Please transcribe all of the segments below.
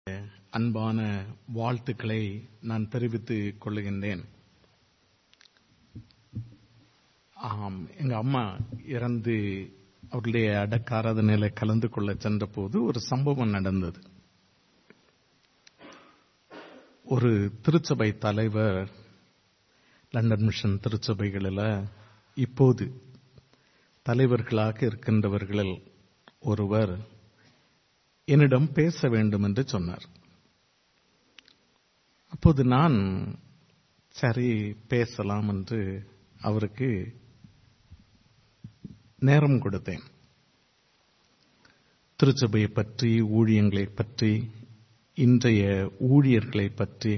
அன்பான வாழ்த்துக்களை நான் தெரிவித்துக் கொள்ளுகின்றேன். எங்க அம்மா இறந்து அவருடைய அடக்காராதனையில கலந்து கொள்ள சென்ற போது ஒரு சம்பவம் நடந்தது. ஒரு திருச்சபை தலைவர், லண்டன் மிஷன் திருச்சபைகளில் இப்போது தலைவர்களாக இருக்கின்றவர்களில் ஒருவர் என்னிடம் பேச வேண்டும் என்று சொன்னார். அப்போது நான் சரி பேசலாம் என்று அவருக்கு நேரம் கொடுத்தேன். திருச்சபையை பற்றி, ஊழியங்களை பற்றி, இன்றைய ஊழியர்களை பற்றி,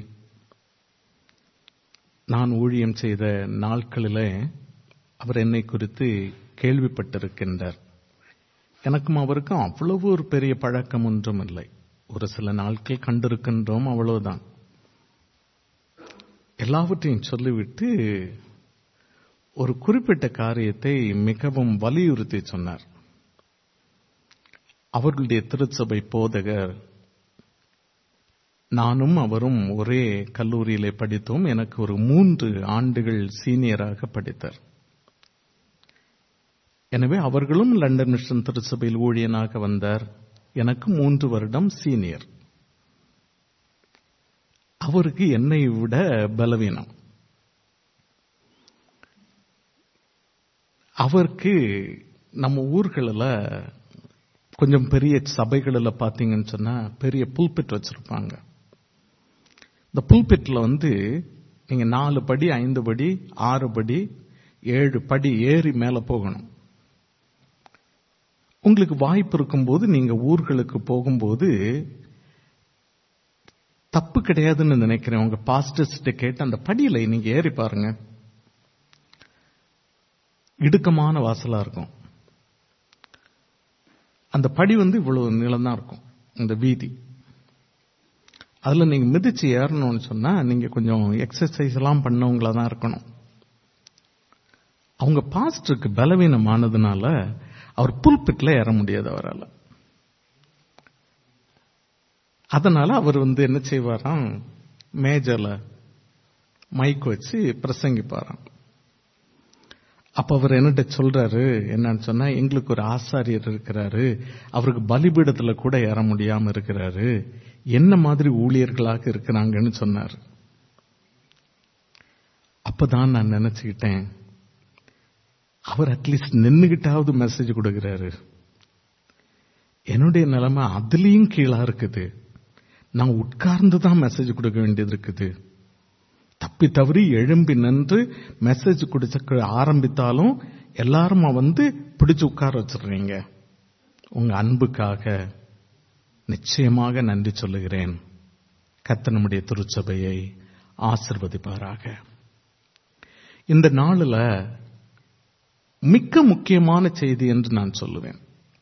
நான் ஊழியம் செய்த நாட்களில் அவர் என்னை குறித்து கேள்விப்பட்டிருக்கின்றார். எனக்கும் அவருக்கும் அவ்வளவு ஒரு பெரிய பழக்கம் ஒன்றும் இல்லை. ஒரு சில நாட்கள் கண்டிருக்கின்றோம், அவ்வளவுதான். எல்லாவற்றையும் சொல்லிவிட்டு ஒரு குறிப்பிட்ட காரியத்தை மிகவும் வலியுறுத்தி சொன்னார். அவர்களுடைய திருச்சபை போதகர், நானும் அவரும் ஒரே கல்லூரியிலே படித்தோம். எனக்கு ஒரு 3 ஆண்டுகள் சீனியராக படித்தார். எனவே அவர்களும் லண்டன் மிஷன் திருச்சபையில் ஊழியனாக வந்தார். எனக்கு 3 வருடம் சீனியர். அவருக்கு என்னை விட பலவீனம். அவருக்கு நம்ம ஊர்களில் கொஞ்சம் பெரிய சபைகளில் பார்த்தீங்கன்னு சொன்னா பெரிய புல்பிட் வச்சிருப்பாங்க. இந்த புல்பிட்ல நீங்க 4 படி 5 படி 6 படி 7 படி ஏறி மேல போகணும். உங்களுக்கு வாய்ப்பு இருக்கும்போது நீங்க ஊர்களுக்கு போகும்போது தப்பு கிடையாதுன்னு நினைக்கிறேன். உங்க பாஸ்டர்ஸ்ட கேட்டு அந்த படியில நீங்க ஏறி பாருங்க. இடுக்கமான வாசலா இருக்கும். அந்த படி இவ்வளவு நீளம்தான் இருக்கும், இந்த வீதி. அதுல நீங்க மிதிச்சு ஏறணும்னு சொன்னா நீங்க கொஞ்சம் எக்ஸசைஸ் எல்லாம் பண்ணவங்களா தான் இருக்கணும். அவங்க பாஸ்டருக்கு பலவீனமானதுனால அவர் புல்பிட்ல ஏற முடியாது அவரால். அதனால அவர் என்ன செய்வாராம், மேஜர்ல மைக் வச்சு பிரசங்கிப்பாராம். அப்ப அவர் என்னட்ட சொல்றாரு, என்னன்னு சொன்னா, எங்களுக்கு ஒரு ஆசாரியர் இருக்கிறாரு, அவருக்கு பலிபீடத்துல கூட ஏற முடியாம இருக்கிறாரு, என்ன மாதிரி ஊழியர்களாக இருக்கிறாங்கன்னு சொன்னார். அப்பதான் நான் நினைச்சுக்கிட்டேன், அவர் அட்லீஸ்ட் நின்னுகிட்டாவது மெசேஜ் கொடுக்கிறாரு. என்னுடைய நிலைமை அதுலயும் கீழா இருக்குது. நான் உட்கார்ந்துதான் மெசேஜ் கொடுக்க வேண்டியது இருக்குது. தப்பி தவறி எழும்பி நின்று மெசேஜ் கொடுக்க ஆரம்பித்தாலும் எல்லாரும் பிடிச்சு உட்கார வச்சிடுறீங்க. உங்க அன்புக்காக நிச்சயமாக நன்றி சொல்லுகிறேன். கர்த்தர் நம்முடைய திருச்சபையை ஆசீர்வதிப்பாராக. இந்த நாளில் மிக முக்கியமான செய்தி என்று நான் சொல்லுவேன்.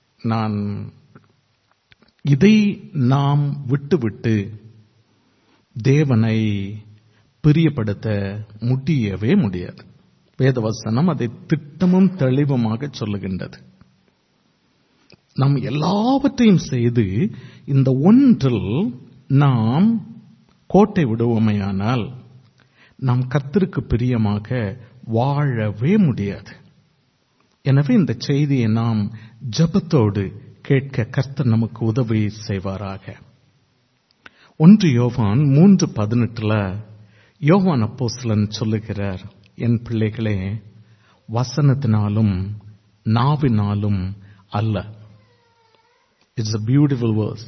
இதை நாம் விட்டுவிட்டு தேவனை பிரியப்படுத்த முடியவே முடியாது. வேதவசனம் அதை திட்டமும் தெளிவுமாக சொல்லுகின்றது. நாம் எல்லாவற்றையும் செய்து இந்த ஒன்றில் நாம் கோட்டை விடுவோமையானால் நாம் கர்த்தருக்கு பிரியமாக வாழவே முடியாது. எனவே இந்த செய்தியை நாம் ஜெபத்தோடு கேட்க கர்த்தர் நமக்கு உதவி செய்வாராக. 1 யோவான் 3:18 யோவான் அப்போஸ்தலன் சொல்லுகிறார், என் பிள்ளைகளே, வசனத்தினாலும் நாவினாலும் அல்ல. It's a beautiful verse.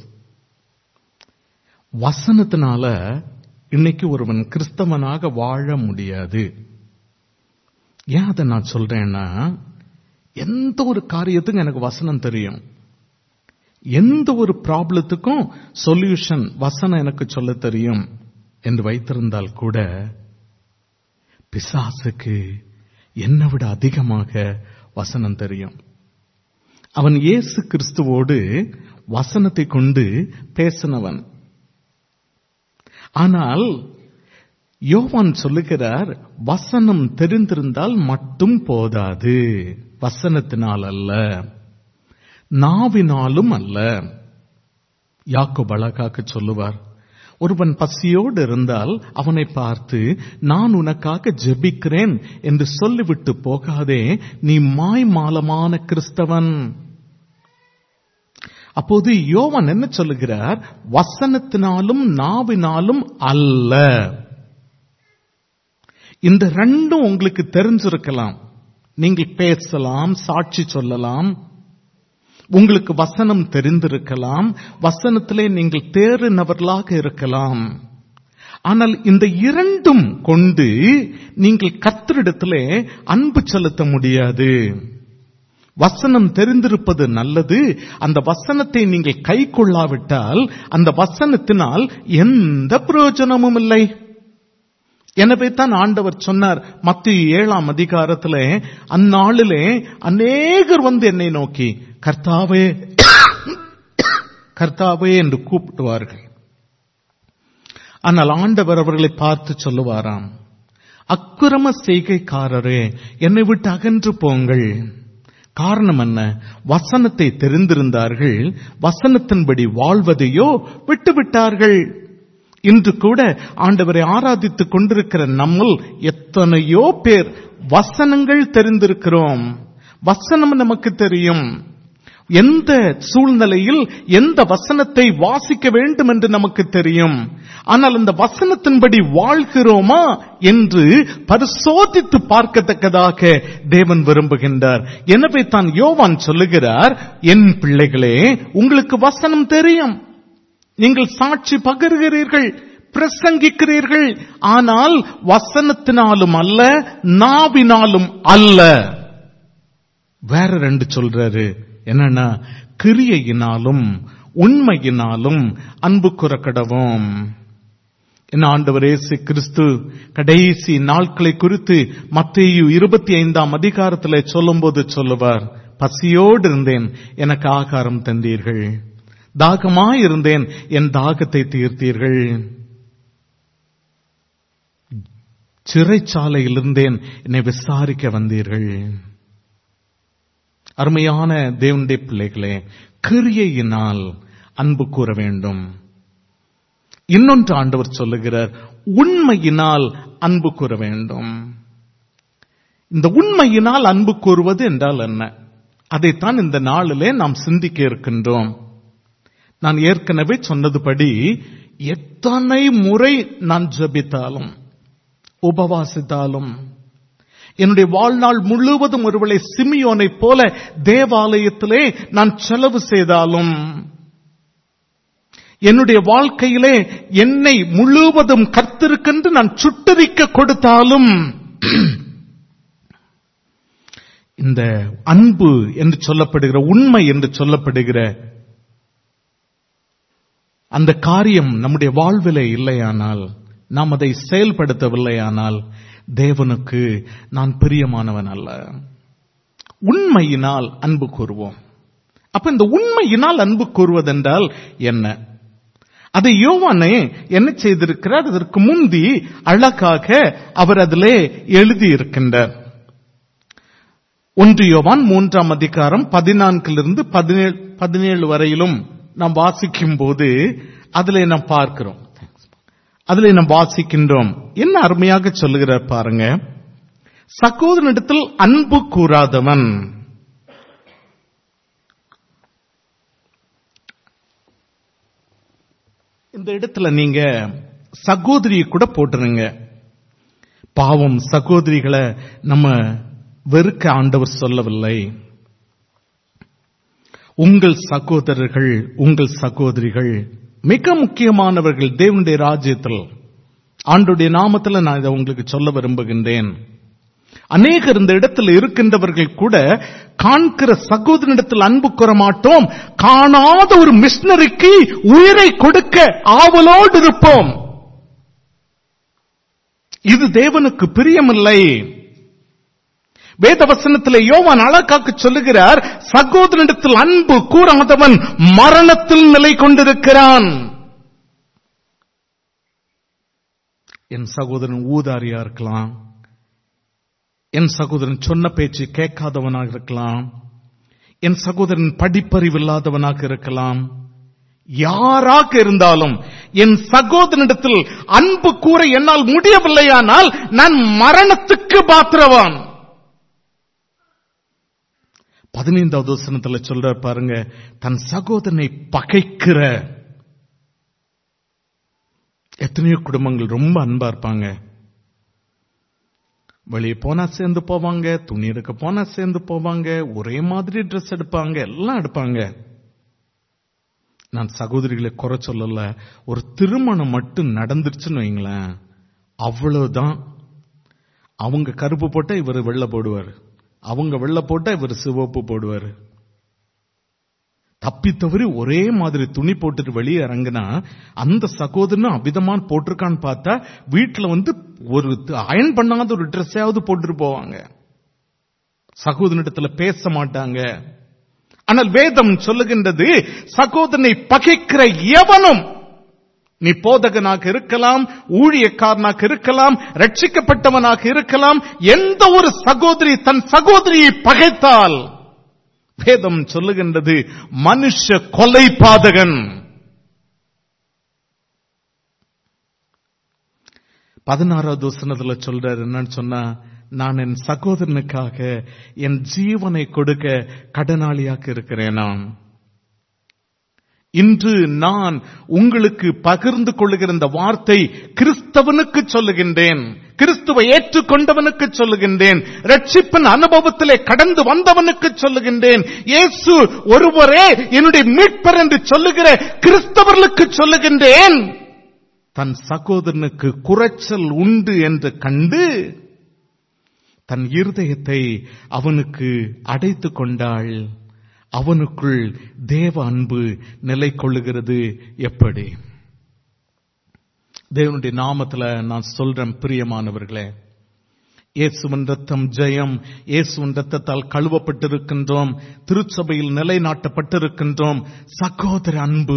வசனத்தினால இன்னைக்கு ஒருவன் கிறிஸ்தவனாக வாழ முடியாது. ஏன் அதை நான் சொல்றேன்னா, எந்த ஒரு காரியத்துக்கும் எனக்கு வசனம் தெரியும். எந்த ஒரு ப்ராப்ளத்துக்கும் சொல்யூஷன் வசனம் எனக்கு சொல்ல தெரியும் என்று வைத்திருந்தால் கூட பிசாசுக்கு என்னை விட அதிகமாக வசனம் தெரியும். அவன் இயேசு கிறிஸ்துவோடு வசனத்தை கொண்டு பேசினவன். ஆனால் யோவான் சொல்லுகிறார், வசனம் தெரிந்திருந்தால் மட்டும் போதாது. வசனத்தினால் அல்ல, நாவினாலும் அல்ல. யாக்கோபு அழகாக சொல்லுவார், ஒருவன் பசியோடு இருந்தால் அவனை பார்த்து நான் உனக்காக ஜெபிக்கிறேன் என்று சொல்லிவிட்டு போகாதே, நீ மாய்மாலமான கிறிஸ்தவன். அப்போது யோவான் என்ன சொல்லுகிறார்? வசனத்தினாலும் நாவினாலும் அல்ல. இந்த ரெண்டும் உங்களுக்கு தெரிஞ்சிருக்கலாம். நீங்கள் பேசலாம், சாட்சி சொல்லலாம், உங்களுக்கு வசனம் தெரிந்திருக்கலாம், வசனத்திலே நீங்கள் தேறினவர்களாக இருக்கலாம். ஆனால் இந்த இரண்டும் கொண்டு நீங்கள் கர்த்தரிடத்திலே அன்பு செலுத்த முடியாது. வசனம் தெரிந்திருப்பது நல்லது. அந்த வசனத்தை நீங்கள் கை கொள்ளாவிட்டால் அந்த வசனத்தினால் எந்த பிரயோஜனமும் இல்லை. எனவே தான் ஆண்டவர் சொன்னார் மத்தேயு 7ஆம் அதிகாரத்திலே, அந்நாளிலே அநேகர் வந்து என்னை நோக்கி கர்த்தாவே கர்த்தாவே என்று கூப்பிடுவார்கள். ஆனால் ஆண்டவர் அவர்களை பார்த்து சொல்லுவாராம், அக்கிரம செய்கைக்காரரே, என்னை விட்டு அகன்று போங்கள். காரணம் என்ன? வசனத்தை தெரிந்திருந்தார்கள், வசனத்தின்படி வாழ்வதையோ விட்டுவிட்டார்கள். இன்று கூட ஆண்டவரை ஆராதித்துக் கொண்டிருக்கிற நம்மில் எத்தனையோ பேர் வசனங்கள் தெரிந்திருக்கிறோம், வசனம் நமக்கு தெரியும், எந்த சூழ்நிலையில் எந்த வசனத்தை வாசிக்க வேண்டும் என்று நமக்கு தெரியும். ஆனால் அந்த வசனத்தின்படி வாழ்கிறோமா என்று பரிசோதித்து பார்க்கத்தக்கதாக தேவன் விரும்புகின்றார். எனவே தான் யோவான் சொல்லுகிறார், என் பிள்ளைகளே, உங்களுக்கு வசனம் தெரியும், நீங்கள் சாட்சி பகர்கிறீர்கள், பிரசங்கிக்கிறீர்கள், ஆனால் வசனத்தினாலும் அல்ல, நாவினாலும் அல்ல. வேற ரெண்டு சொல்றாரு, என்னன்னா கிரியையினாலும் உண்மையினாலும் அன்பு கூறக்கடவோம். என்ன ஆண்டவர் இயேசு கிறிஸ்து கடைசி நாட்களை குறித்து மத்தேயு 25ஆம் அதிகாரத்திலே சொல்லும்போது சொல்லுவார், பசியோடு இருந்தேன், எனக்கு ஆகாரம் தந்தீர்கள், தாகமாயிருந்தேன், என் தாகத்தை தீர்த்தீர்கள், சிறைச்சாலையில் இருந்தேன், என்னை விசாரிக்க வந்தீர்கள். அருமையான தேவனுடைய பிள்ளைகளே, கிரியையினால் அன்பு கூற வேண்டும். இன்னொன்று ஆண்டவர் சொல்லுகிறார், உண்மையினால் அன்பு கூற வேண்டும். இந்த உண்மையினால் அன்பு கூறுவது என்றால் என்ன? அதைத்தான் இந்த நாளிலே நாம் சிந்திக்க இருக்கின்றோம். நான் ஏற்கனவே சொன்னதுபடி எத்தனை முறை நான் ஜெபித்தாலும் உபவாசித்தாலும், என்னுடைய வாழ்நாள் முழுவதும் ஒருவேளை சிமியோனை போல தேவாலயத்திலே நான் செலவு செய்தாலும், என்னுடைய வாழ்க்கையிலே என்னை முழுவதும் கர்த்தருக்கென்று நான் சுட்டரிக்க கொடுத்தாலும், இந்த அன்பு என்று சொல்லப்படுகிற, உண்மை என்று சொல்லப்படுகிற அந்த காரியம் நம்முடைய வாழ்விலே இல்லையானால், நாம் அதை செயல்படுத்தவில்லையானால் தேவனுக்கு நான் பிரியமானவன் அல்ல. உண்மையினால் அன்பு கூறுவோம். அப்ப இந்த உண்மையினால் அன்பு கூறுவதென்றால் என்ன? அதை யோவானே என்ன செய்திருக்கிறார்? அதற்கு முந்தி அழகாக அவர் அதிலே எழுதி இருக்கின்றார். 1 யோவான் 3ஆம் அதிகாரம் 14 17 வரையிலும் நாம் வாசிக்கும் போது அதிலே நாம் பார்க்கிறோம், அதிலே நாம் வாசிக்கின்றோம். என்ன அருமையாக சொல்லுகிறார் பாருங்க. சகோதரனிடத்தில் அன்பு கூறாதவன், இந்த இடத்துல நீங்க சகோதரியை கூட போட்டுருங்க. பாவம், சகோதரிகளை நம்ம வெறுக்க ஆண்டவர் சொல்லவில்லை. உங்கள் சகோதரர்கள், உங்கள் சகோதரிகள் மிக முக்கியமானவர்கள் தேவனுடைய ராஜ்யத்தில். ஆண்டவருடைய நாமத்தில் நான் இதை உங்களுக்கு சொல்ல விரும்புகின்றேன். அநேகர் இந்த இடத்தில் இருக்கின்றவர்கள் கூட காண்கிற சகோதரனிடத்தில் அன்பு கூற மாட்டோம், காணாத ஒரு மிஷனரிக்கு உயிரை கொடுக்க ஆவலோடு இருப்போம். இது தேவனுக்கு பிரியமில்லை. வேதவசனத்திலே யோவான் அழகாக சொல்லுகிறார், சகோதரனிடத்தில் அன்பு கூறாதவன் மரணத்தில் நிலை கொண்டிருக்கிறான். என் சகோதரன் ஊதாரியா இருக்கலாம், என் சகோதரன் சொன்ன பேச்சு கேட்காதவனாக இருக்கலாம், என் சகோதரன் படிப்பறிவு இல்லாதவனாக இருக்கலாம், யாராக இருந்தாலும் என் சகோதரனிடத்தில் அன்பு கூற என்னால் முடியவில்லையானால் நான் மரணத்துக்கு பாத்திரவான். 15வது வசனத்துல சொல்ற பாருங்க, தன் சகோதரனை பகைக்கிற. எத்தனையோ குடும்பங்கள் ரொம்ப அன்பா இருப்பாங்க, வெளியே போனா சேர்ந்து போவாங்க, துணி எடுக்க போனா சேர்ந்து போவாங்க, ஒரே மாதிரி ட்ரெஸ் எடுப்பாங்க, எல்லாம் எடுப்பாங்க. நான் சகோதரிகளை குறை சொல்லல, ஒரு திருமணம் மட்டும் நடந்துருச்சுன்னு வைங்களேன், அவ்வளவுதான். அவங்க கருப்பு போட்டா இவர் வெள்ளை போடுவார், அவங்க வெள்ளை போட்டா இவர் சிவப்பு போடுவார். தப்பி தவறி ஒரே மாதிரி துணி போட்டுட்டு வெளியே இறங்கினா அந்த சகோதரனும் அபிதமான போட்டிருக்கான்னு பார்த்தா வீட்டுல ஒரு அயன் பண்ணாத ஒரு ட்ரெஸ்ஸாவது போட்டுட்டு போவாங்க. சகோதரனிடத்துல பேச மாட்டாங்க. ஆனால் வேதம் சொல்லுகின்றது, சகோதரனை பகைக்கிற எவனும், நீ போதகனாக இருக்கலாம், ஊழியக்காரனாக இருக்கலாம், ரட்சிக்கப்பட்டவனாக இருக்கலாம், எந்த ஒரு சகோதரி தன் சகோதரியை பகைத்தால் வேதம் சொல்லுகின்றது மனுஷ கொலை பாதகன். 16வது வசனத்துல சொல்றாரு, என்னன்னு சொன்னா, நான் என் சகோதரனுக்காக என் ஜீவனை கொடுக்க கடனாளியாக இருக்கிறேனாம். இன்று நான் உங்களுக்கு பகிர்ந்து கொள்ளுகிற இந்த வார்த்தை கிறிஸ்தவனுக்கு சொல்லுகின்றேன், கிறிஸ்துவை ஏற்றுக்கொண்டவனுக்கு சொல்லுகின்றேன், ரட்சிப்பின் அனுபவத்திலே கடந்து வந்தவனுக்கு சொல்லுகின்றேன், இயேசு ஒருவரே என்னுடைய மீட்பர் என்று சொல்லுகிற கிறிஸ்தவர்களுக்கு சொல்லுகின்றேன். தன் சகோதரனுக்கு குறைச்சல் உண்டு என்று கண்டு தன் இருதயத்தை அவனுக்கு அடைத்துக் கொண்டாள். அவனுக்குள் தேவ அன்பு நிலை கொள்ளுகிறது எப்படி? தேவனுடைய நாமத்துல நான் சொல்றேன் பிரியமானவர்களே, இயேசுவின் ரத்தம் ஜெயம். இயேசுவின் ரத்தத்தால் கழுவப்பட்டிருக்கின்றோம், திருச்சபையில் நிலைநாட்டப்பட்டிருக்கின்றோம். சகோதர அன்பு,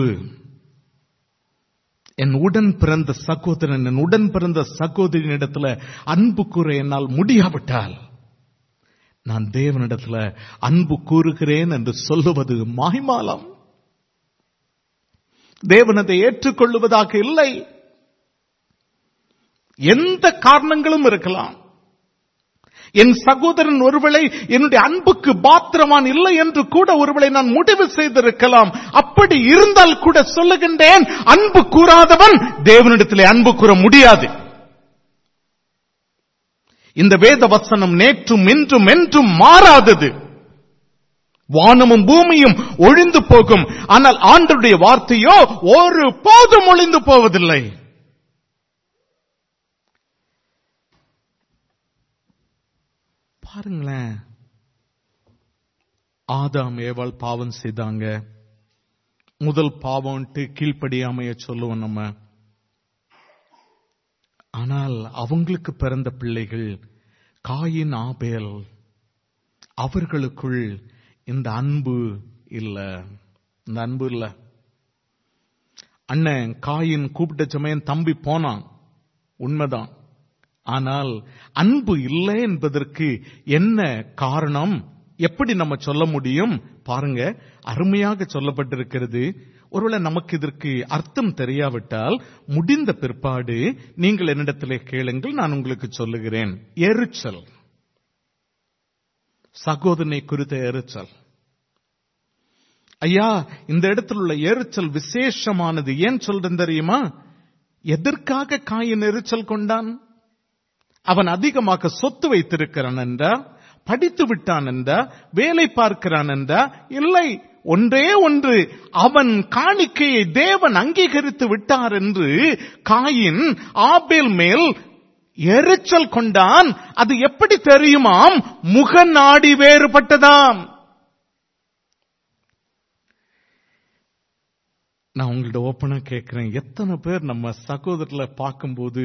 என் உடன் பிறந்த சகோதரன், என் உடன் பிறந்த சகோதரியினிடத்துல அன்பு கூற என்னால் முடியாவிட்டால் நான் தேவனிடத்துல அன்பு கூறுகிறேன் என்று சொல்லுவது மாய்மாலம். தேவன் அதை ஏற்றுக்கொள்ளுவதாக இல்லை. எந்த காரணங்களும் இருக்கலாம். என் சகோதரன் ஒருவேளை என்னுடைய அன்புக்கு பாத்திரவான் இல்லை என்று கூட ஒருவேளை நான் முடிவு செய்திருக்கலாம். அப்படி இருந்தால் கூட சொல்லுகின்றேன், அன்பு கூறாதவன் தேவனிடத்திலே அன்பு கூற முடியாது. இந்த வேத வசனம் நேற்றும் இன்றும் என்றும் மாறாதது. வானமும் பூமியும் ஒழிந்து போகும், ஆனால் ஆண்டவருடைய வார்த்தையோ ஒரு போதும் ஒழிந்து போவதில்லை. பாருங்களேன், ஆதாம் ஏவாள் பாவம் செய்தாங்க. முதல் பாவம்ட்டு கீழ்ப்படியாமைய சொல்லுவோம் நம்ம. ஆனால் அவங்களுக்கு பிறந்த பிள்ளைகள் காயின், ஆபேல், அவர்களுக்குள் இந்த அன்பு இல்ல. இந்த அன்பு இல்ல. அண்ணன் காயின் கூப்பிட்ட சமயம் தம்பி போனான், உண்மைதான். ஆனால் அன்பு இல்லை என்பதற்கு என்ன காரணம், எப்படி நம்ம சொல்ல முடியும்? பாருங்க, அருமையாக சொல்லப்பட்டிருக்கிறது. ஒருவேளை நமக்கு இதற்கு அர்த்தம் தெரியாவிட்டால் முடிந்த பிற்பாடு நீங்கள் என்னிடத்திலே கேளுங்கள், நான் உங்களுக்கு சொல்லுகிறேன். எரிச்சல், சகோதரனை குறித்த எரிச்சல். ஐயா, இந்த இடத்தில் உள்ள எரிச்சல் விசேஷமானது. ஏன் சொல்றேன் தெரியுமா? எதற்காக காயின் எரிச்சல் கொண்டான்? அவன் அதிகமாக சொத்து வைத்திருக்கிறான் என்றா, படித்து விட்டான் என்றா, வேலை பார்க்கிறான் என்றா? இல்லை, ஒன்றே ஒன்று, அவன் காணிக்கையை தேவன் அங்கீகரித்து விட்டார் என்று காயின் ஆபேல் மேல் எரிச்சல் கொண்டான். அது எப்படி தெரியுமாம்? முகநாடி வேறுபட்டதாம். நான் உங்கள்ட்ட ஓப்பனா கேட்கிறேன், எத்தனை பேர் நம்ம சகோதரர்களை பார்க்கும்போது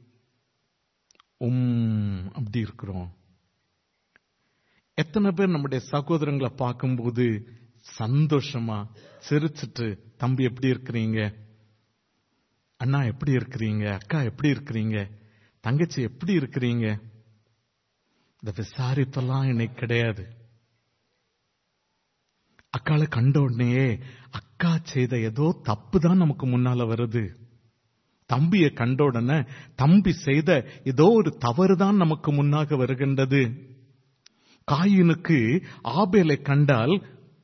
அப்படி இருக்கிறோம்? எத்தனை பேர் நம்முடைய சகோதரங்களை பார்க்கும்போது சந்தோஷமா சிரிச்சிட்டு, தம்பி எப்படி இருக்கிறீங்க, அண்ணா எப்படி இருக்கிறீங்க, அக்கா எப்படி இருக்கிறீங்க, தங்கச்சி எப்படி இருக்கிறீங்க, இந்த விசாரிப்பெல்லாம் இன்னைக்கு கிடையாது. அக்காளை கண்ட உடனே அக்கா செய்த ஏதோ தப்பு தான் நமக்கு முன்னால வருது. தம்பியை கண்ட உடனே தம்பி செய்த ஏதோ ஒரு தவறு தான் நமக்கு முன்னாக வருகின்றது. காயினுக்கு ஆபேலை கண்டால்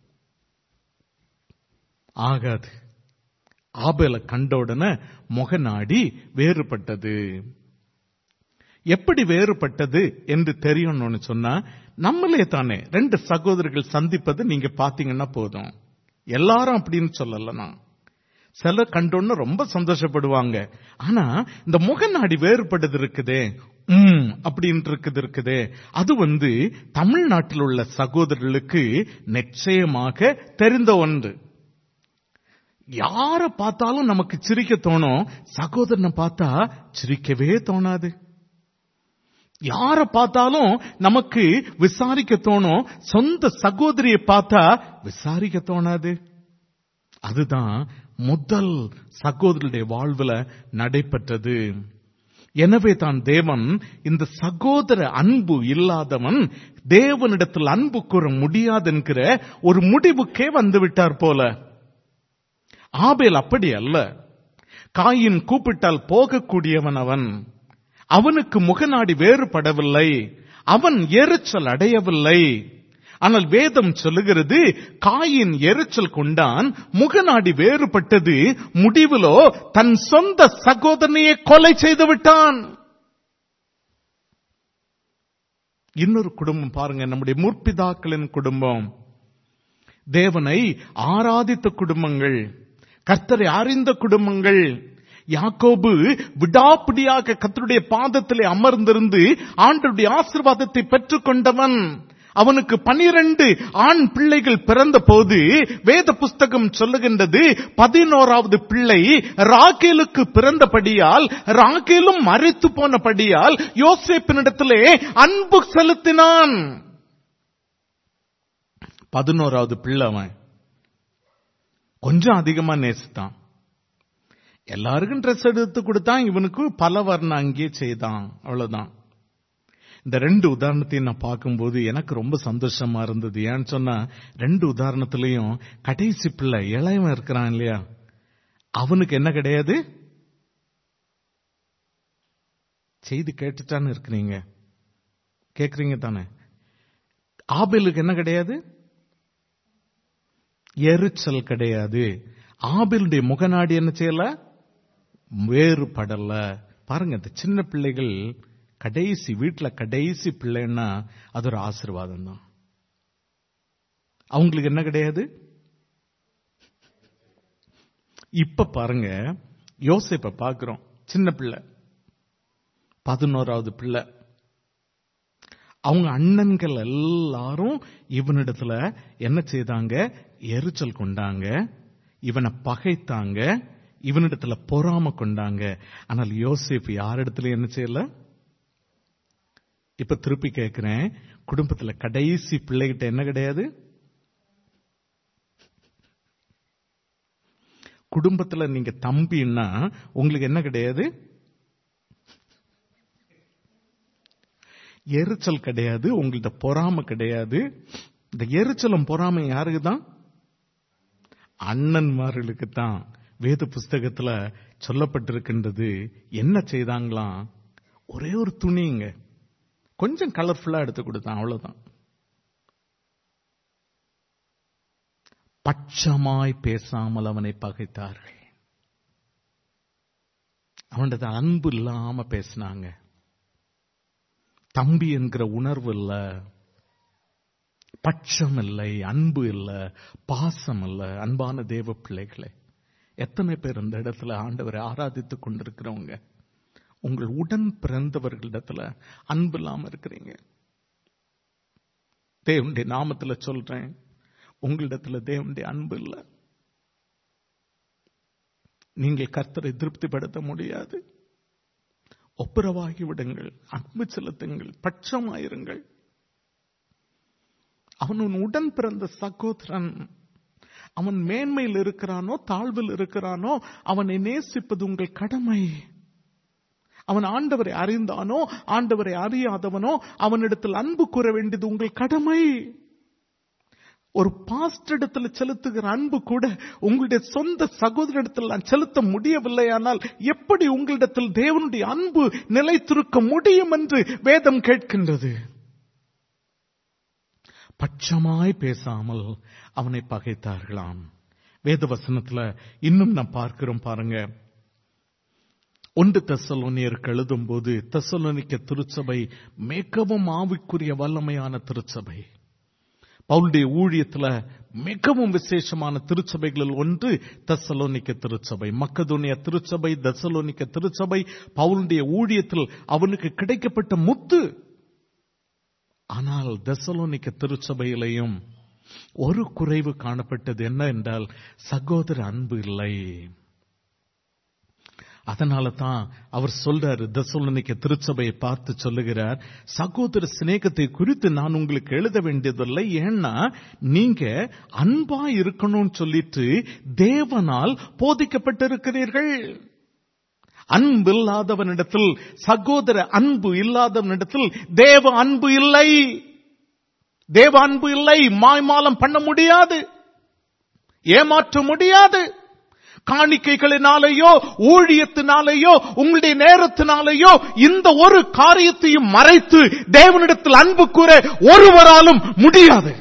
ஆகாது. ஆபேலை கண்ட உடனே முகநாடி வேறுபட்டது. எப்படி வேறுபட்டது என்று தெரியணும்னு சொன்னா, நம்மளே தானே ரெண்டு சகோதரர்கள் சந்திப்பது நீங்க பாத்தீங்கன்னா போதும். எல்லாரும் அப்படின்னு சொல்லலாம். சில கண்டோன்னு ரொம்ப சந்தோஷப்படுவாங்க. ஆனா இந்த முகநாடி வேறுபடுது இருக்குதே, அப்படின்னு இருக்குதே, அது தமிழ்நாட்டில் உள்ள சகோதரர்களுக்கு நிச்சயமாக தெரிந்த ஒன்று. யார பார்த்தாலும் நமக்கு சிரிக்க தோணும், சகோதரனை பார்த்தா சிரிக்கவே தோணாது. யார பார்த்தாலும் நமக்கு விசாரிக்க தோணும், சொந்த சகோதரியை பார்த்தா விசாரிக்க தோணாது. அதுதான் முதல் சகோதரருடைய வாழ்வுல நடைபெற்றது. எனவே தான் தேவன் இந்த சகோதர அன்பு இல்லாதவன் தேவனிடத்தில் அன்பு கூற முடியாது என்கிற ஒரு முடிவுக்கே வந்து விட்டார் போல. ஆபேல் அப்படி அல்ல. காயின் கூப்பிட்டால் போகக்கூடியவன் அவன். அவனுக்கு முகநாடி வேறுபடவில்லை, அவன் எரிச்சல் அடையவில்லை. ஆனால் வேதம் சொல்லுகிறது, காயின் எரிச்சல் கொண்டான், முகநாடி வேறுபட்டது, முடிவிலோ தன் சொந்த சகோதரனையே கொலை செய்து விட்டான். இன்னொரு குடும்பம் பாருங்க, நம்முடைய முற்பிதாக்களின் குடும்பம், தேவனை ஆராதித்த குடும்பங்கள், கர்த்தரை அறிந்த குடும்பங்கள். யாக்கோபு விடாப்பிடியாக கர்த்தருடைய பாதத்திலே அமர்ந்திருந்து ஆண்டவருடைய ஆசீர்வாதத்தை பெற்றுக் கொண்டவன். அவனுக்கு 12 ஆண் பிள்ளைகள் பிறந்த போது வேத புஸ்தகம் சொல்லுகின்றது, 11வது பிள்ளை ராகேலுக்கு பிறந்தபடியால், ராகேலும் மரித்து போனபடியால் யோசேப்பினிடத்திலே அன்பு செலுத்தினான். 11வது பிள்ளை அவன் கொஞ்சம் அதிகமா நேசித்தான். எல்லாருக்கும் ட்ரெஸ் எடுத்து கொடுத்தான், இவனுக்கு பல வர்ண அங்கேயே செய்தான். அவ்வளவுதான். இந்த 2 உதாரணத்தையும் நான் பார்க்கும்போது எனக்கு ரொம்ப சந்தோஷமா இருந்தது. ஏன்னு சொன்னா, 2 உதாரணத்திலையும் கடைசி பிள்ளை இளையவன் இருக்கிறான் இல்லையா, அவனுக்கு என்ன கிடையாது? செய்தி கேட்டுட்டான்னு இருக்கிறீங்க, கேக்குறீங்க தானே? ஆபேலுக்கு என்ன கிடையாது? எரிச்சல் கிடையாது. ஆபேலுடைய முகநாடி என்ன செய்யல? வேறுபடல. பாருங்க, இந்த சின்ன பிள்ளைகள் கடைசி வீட்டுல கடைசி பிள்ளைன்னா அது ஒரு ஆசீர்வாதம் தான். அவங்களுக்கு என்ன கிடையாது? இப்ப பாருங்க, யோசேப்பை பார்க்கிறோம், சின்ன பிள்ளை, 11வது பிள்ளை. அவங்க அண்ணன்கள் எல்லாரும் இவனிடத்துல என்ன செய்தாங்க? எரிச்சல் கொண்டாங்க, இவனை பகைத்தாங்க, இவனிடத்துல பொறாம கொண்டாங்க. ஆனால் யோசேப்பு யாரிடத்துல என்ன செய்யல? இப்ப திருப்பி கேட்கிறேன், குடும்பத்துல கடைசி பிள்ளைகிட்ட என்ன கிடையாது? குடும்பத்துல நீங்க தம்பின்னா உங்களுக்கு என்ன கிடையாது? எரிச்சல் கிடையாது, உங்கள்ட்ட பொறாம கிடையாது. இந்த எரிச்சலும் பொறாமை யாருக்கு தான்? அண்ணன்மார்களுக்கு தான். வேத புஸ்தகத்துல சொல்லப்பட்டிருக்கின்றது. என்ன செய்தாங்களாம்? ஒரே ஒரு துணிங்க கொஞ்சம் கலர்ஃபுல்லா எடுத்து கொடுத்தான், அவ்வளவுதான். பட்சமாய் பேசாமல் அவனை பகைத்தார்கள். அவனது அன்பு இல்லாம பேசினாங்க. தம்பி என்கிற உணர்வு இல்ல, பட்சம் இல்லை, அன்பு இல்ல, பாசம் இல்ல. அன்பான தேவ பிள்ளைகளே, எத்தனை பேர் இந்த இடத்துல ஆண்டவரை ஆராதித்துக் கொண்டிருக்கிறவங்க உங்கள் உடன் பிறந்தவர்களிடத்துல அன்பு இல்லாம இருக்கிறீங்க? தேவனுடைய நாமத்துல சொல்றேன், உங்களிடத்துல தேவனுடைய அன்பு இல்ல. நீங்கள் கர்த்தரை திருப்திப்படுத்த முடியாது. ஒப்புரவாகி விடுங்கள், அன்பு செலுத்துங்கள், பட்சமாயிருங்கள். அவன் உன் உடன் பிறந்த சகோதரன். அவன் மேன்மையில் இருக்கிறானோ தாழ்வில் இருக்கிறானோ அவனை நேசிப்பது உங்கள் கடமை. அவன் ஆண்டவரை அறிந்தானோ ஆண்டவரை அறியாதவனோ அவனிடத்தில் அன்பு கூற வேண்டியது உங்கள் கடமை. ஒரு பாஸ்டர் இடத்துல செலுத்துகிற அன்பு கூட உங்களுடைய சொந்த சகோதரிடத்தில் நான் செலுத்த முடியவில்லையானால் எப்படி உங்களிடத்தில் தேவனுடைய அன்பு நிலைத்திருக்க முடியும் என்று வேதம் கேட்கின்றது. பட்சமாய் பேசாமல் அவனை பகைத்தார்களாம். வேதவசனத்துல இன்னும் நாம் பார்க்கிறோம் பாருங்க. 1 தெசலோனியருக்கு எழுதும் போது தெசலோனிக்க திருச்சபை மிகவும் ஆவிக்குரிய வல்லமையான திருச்சபை. பவுலுடைய ஊழியத்துல மிகவும் விசேஷமான திருச்சபைகளில் ஒன்று தெசலோனிக்க திருச்சபை. மக்கதோனியா திருச்சபை, தெசலோனிக்க திருச்சபை பவுலுடைய ஊழியத்தில் அவனுக்கு கிடைக்கப்பட்ட முத்து. ஆனால் தெசலோனிக்க திருச்சபையிலையும் ஒரு குறைவு காணப்பட்டது. என்ன என்றால் சகோதர அன்பு இல்லை. அதனால தான் அவர் சொல்றாரு, தெசலோனிக்க திருச்சபையை பார்த்து சொல்லுகிறார், சகோதர சிநேகத்தை குறித்து நான் உங்களுக்கு எழுத வேண்டியதில்லை, ஏன்னா நீங்க அன்பா இருக்கணும்னு சொல்லிட்டு தேவனால் போதிக்கப்பட்டிருக்கிறீர்கள். அன்பில்லாதவனிடத்தில், சகோதர அன்பு இல்லாதவனிடத்தில் தேவ அன்பு இல்லை. தேவ அன்பு இல்லை. மாய்மாலம் பண்ண முடியாது, ஏமாற்ற முடியாது. காணிக்கைகளினாலேயோ ஊழியத்தினாலேயோ உங்களுடைய நேரத்தினாலேயோ இந்த ஒரு காரியத்தையும் மறைத்து தேவனிடத்தில் அன்பு கூற ஒருவராலும் முடியாது.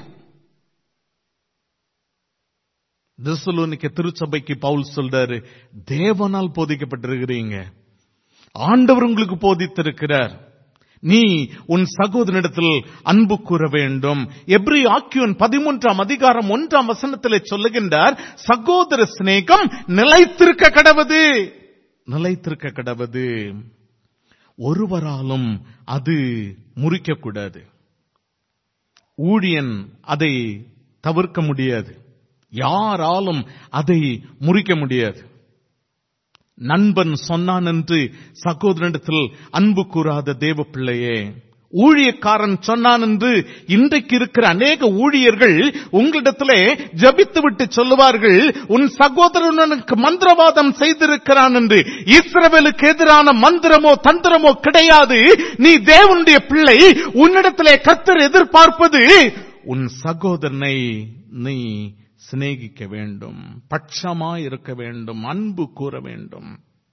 தெசலோனிக்க திருச்சபைக்கு பவுல் சொல்றாரு, தேவனால் போதிக்கப்பட்டிருக்கிறீங்க, ஆண்டவர் உங்களுக்கு போதித்திருக்கிறார், நீ உன் சகோதரனிடத்தில் அன்பு கூற வேண்டும். எபிரேய ஆக்கியோன் 13ஆம் அதிகாரம் 1ஆம் வசனத்திலே சொல்லுகின்றார், சகோதர சிநேகம் நிலைத்திருக்க கடவது, நிலைத்திருக்க கடவது. ஒருவராலும் அது முறிக்க கூடாது. ஊழியன் அதை தவிர்க்க முடியாது, யாராலும் அதை முறிக்க முடியாது. நண்பன் சொன்னான் என்று சகோதரனிடத்தில் அன்பு கூறாத தேவ பிள்ளையே, ஊழியக்காரன் சொன்னான் என்று இன்றைக்கு இருக்கிற அநேக ஊழியர்கள் உங்களிடத்திலே ஜபித்து விட்டு சொல்லுவார்கள், உன் சகோதரனுக்கு மந்திரவாதம் செய்திருக்கிறான் என்று. இஸ்ரவேலுக்கு எதிரான மந்திரமோ தந்திரமோ கிடையாது. நீ தேவனுடைய பிள்ளை. உன்னிடத்திலே கர்த்தர் எதிர்பார்ப்பது உன் சகோதரனை நீ சிநேகிக்க வேண்டும், பட்சமாய் இருக்க வேண்டும், அன்பு கூற வேண்டும்.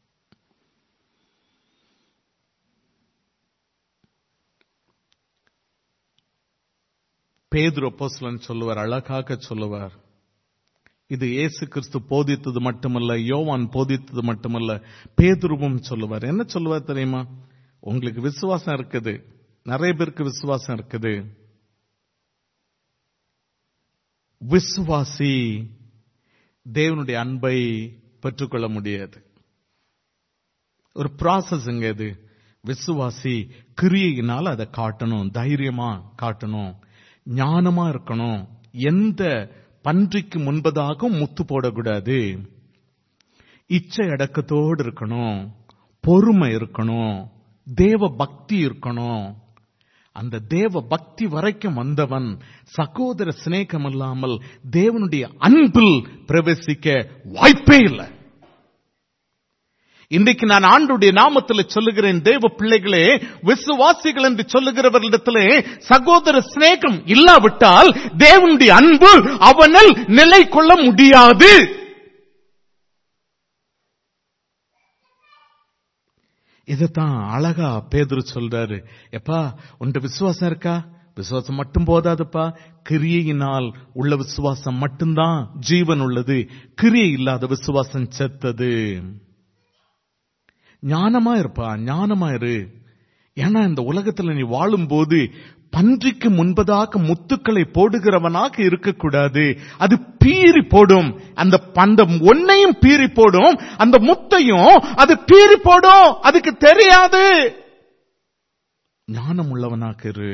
பேதுரு அப்போஸ்தலன் சொல்லுவார், அழகாக சொல்லுவார், இது இயேசு கிறிஸ்து போதித்தது மட்டுமல்ல, யோவான் போதித்தது மட்டுமல்ல, பேதுருவும் சொல்லுவார். என்ன சொல்லுவார் தெரியுமா? உங்களுக்கு விசுவாசம் இருக்குது, நிறைய பேருக்கு விசுவாசம் இருக்குது, விசுவாசி தேவனுடைய அன்பை பெற்றுக்கொள்ள முடியாது. ஒரு ப்ராசஸ்ங்க இது. விசுவாசி கிரியையினால் அதை காட்டணும், தைரியமா காட்டணும், ஞானமா இருக்கணும், எந்த பன்றிக்கு முன்பதாக முத்து போடக்கூடாது, இச்சை அடக்கத்தோடு இருக்கணும், பொறுமை இருக்கணும், தேவ பக்தி இருக்கணும். அந்த தேவ பக்தி வரைக்கும் வந்தவன் சகோதர சிநேகம் இல்லாமல் தேவனுடைய அன்பில் பிரவேசிக்க வாய்ப்பே இல்லை. இன்றைக்கு நான் ஆண்டவருடைய நாமத்தில் சொல்லுகிறேன், தேவ பிள்ளைகளே, விசுவாசிகள் என்று சொல்லுகிறவர்களிடத்திலே சகோதர சிநேகம் இல்லாவிட்டால் தேவனுடைய அன்பு அவனால் நிலை கொள்ள முடியாது. இதத்தான் அழகா பேதுரு சொல்றாரு, எப்பா உன்ட விசுவாசம் இருக்கா? விசுவாசம் மட்டும் போதாதுப்பா, கிரியையினால் உள்ள விசுவாசம் மட்டும்தான் ஜீவன் உள்ளது, கிரியை இல்லாத விசுவாசம் செத்தது. ஞானமா இருப்பா, ஞானமா இரு. ஏன்னா இந்த உலகத்துல நீ வாழும் போது பன்றிக்கு முன்பதாக முத்துக்களை போடுகிறவனாக இருக்கக்கூடாது. அது பீறி போடும், அந்த ஒன்னையும் பீறி போடும், அந்த முத்தையும் அது பீறி போடும், அதுக்கு தெரியாது. ஞானம் உள்ளவனாக இரு,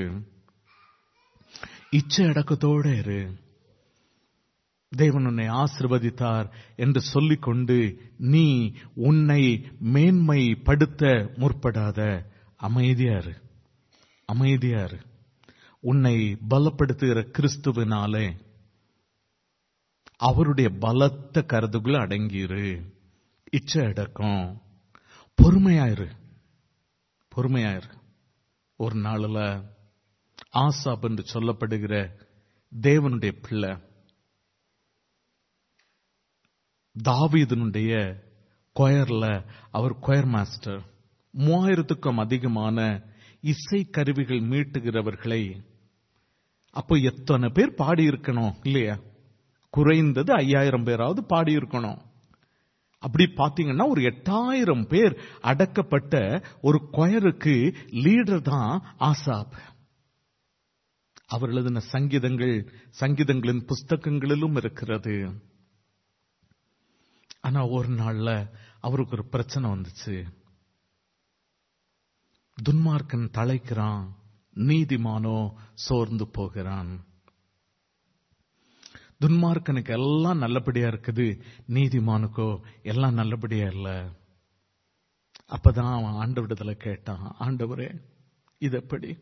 இச்சை அடக்கத்தோட இரு. தேவன் உன்னை ஆசீர்வதித்தார் என்று சொல்லிக்கொண்டு நீ உன்னை மேன்மைப்படுத்த முற்படாத. அமைதியாரு, அமைதியாரு. உன்னை பலப்படுத்துகிற கிறிஸ்துவினாலே அவருடைய பலத்த கருதுக்குள்ள அடங்கிரு. இச்சை அடக்கம், பொறுமையாயிரு, பொறுமையாயிரு. ஒரு நாளில் ஆசாப் என்று சொல்லப்படுகிற தேவனுடைய பிள்ளை, தாவீதினுடைய கொயர்ல அவர் கொயர் மாஸ்டர். 3000க்கும் அதிகமான இசை கருவிகள் மீட்டுகிறவர்களை அப்போ எத்தனை பேர் பாடியிருக்கணும் இல்லையா? குறைந்தது 5000 பேராவது பாடியிருக்கணும். அப்படி பாத்தீங்கன்னா ஒரு 8000 பேர் அடக்கப்பட்ட ஒரு கொயருக்கு லீடர் தான் ஆசாப். அவர் எழுதின சங்கீதங்களின் புஸ்தகங்களிலும் இருக்கிறது. ஆனா ஒரு நாள்ல அவருக்கு ஒரு பிரச்சனை வந்துச்சு. துன்மார்க்கன் தழைக்கிறான், நீதிமானோ சோர்ந்து போகிறான். துன்மார்க்கனுக்கு எல்லாம் நல்லபடியா இருக்குது, நீதிமானுக்கோ எல்லாம் நல்லபடியா இல்ல. அப்பதான் அவன் ஆண்டவரிடத்துல கேட்டான், ஆண்டவரே இது எப்படி?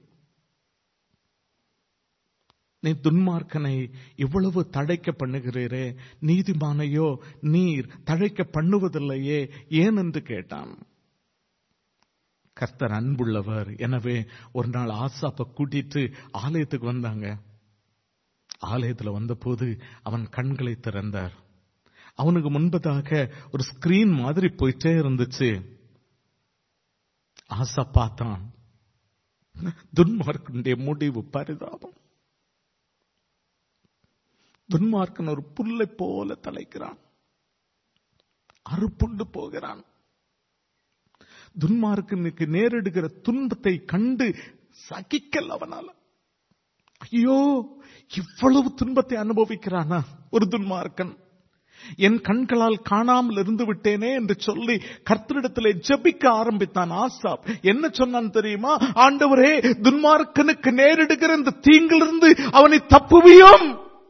நீ துன்மார்க்கனை இவ்வளவு தழைக்க பண்ணுகிறீரே, நீதிமானையோ நீர் தழைக்க பண்ணுவதில்லையே, ஏன் என்று கேட்டான். கர்த்தர் அன்புள்ளவர். எனவே ஒரு நாள் ஆசாப்பை கூட்டிட்டு ஆலயத்துக்கு வந்தாங்க. ஆலயத்துல வந்த போது அவன் கண்களை திறந்தார். அவனுக்கு முன்பதாக ஒரு ஸ்கிரீன் மாதிரி போயிட்டே இருந்துச்சு. ஆசா பார்த்தான், துன்மார்க்கனுடைய முடிவு பரிதாபம். துன்மார்க்கன் ஒரு புல்லை போல தழைக்கிறான், அறுப்புண்டு போகிறான். துன்மார்க்கனுக்கு நேரிடுகிற துன்பத்தை கண்டு சகிக்கல் அவனால. ஐயோ, இவ்வளவு துன்பத்தை அனுபவிக்கிறானா ஒரு துன்மார்க்கன்? என் கண்களால் காணாமல் இருந்து விட்டேனே என்று சொல்லி கர்த்தரிடத்திலே ஜெபிக்க ஆரம்பித்தான் ஆசாப். என்ன சொன்னான் தெரியுமா? ஆண்டவரே, துன்மார்க்கனுக்கு நேரிடுகிற இந்த தீங்கிலிருந்து அவனை தப்புவியும்.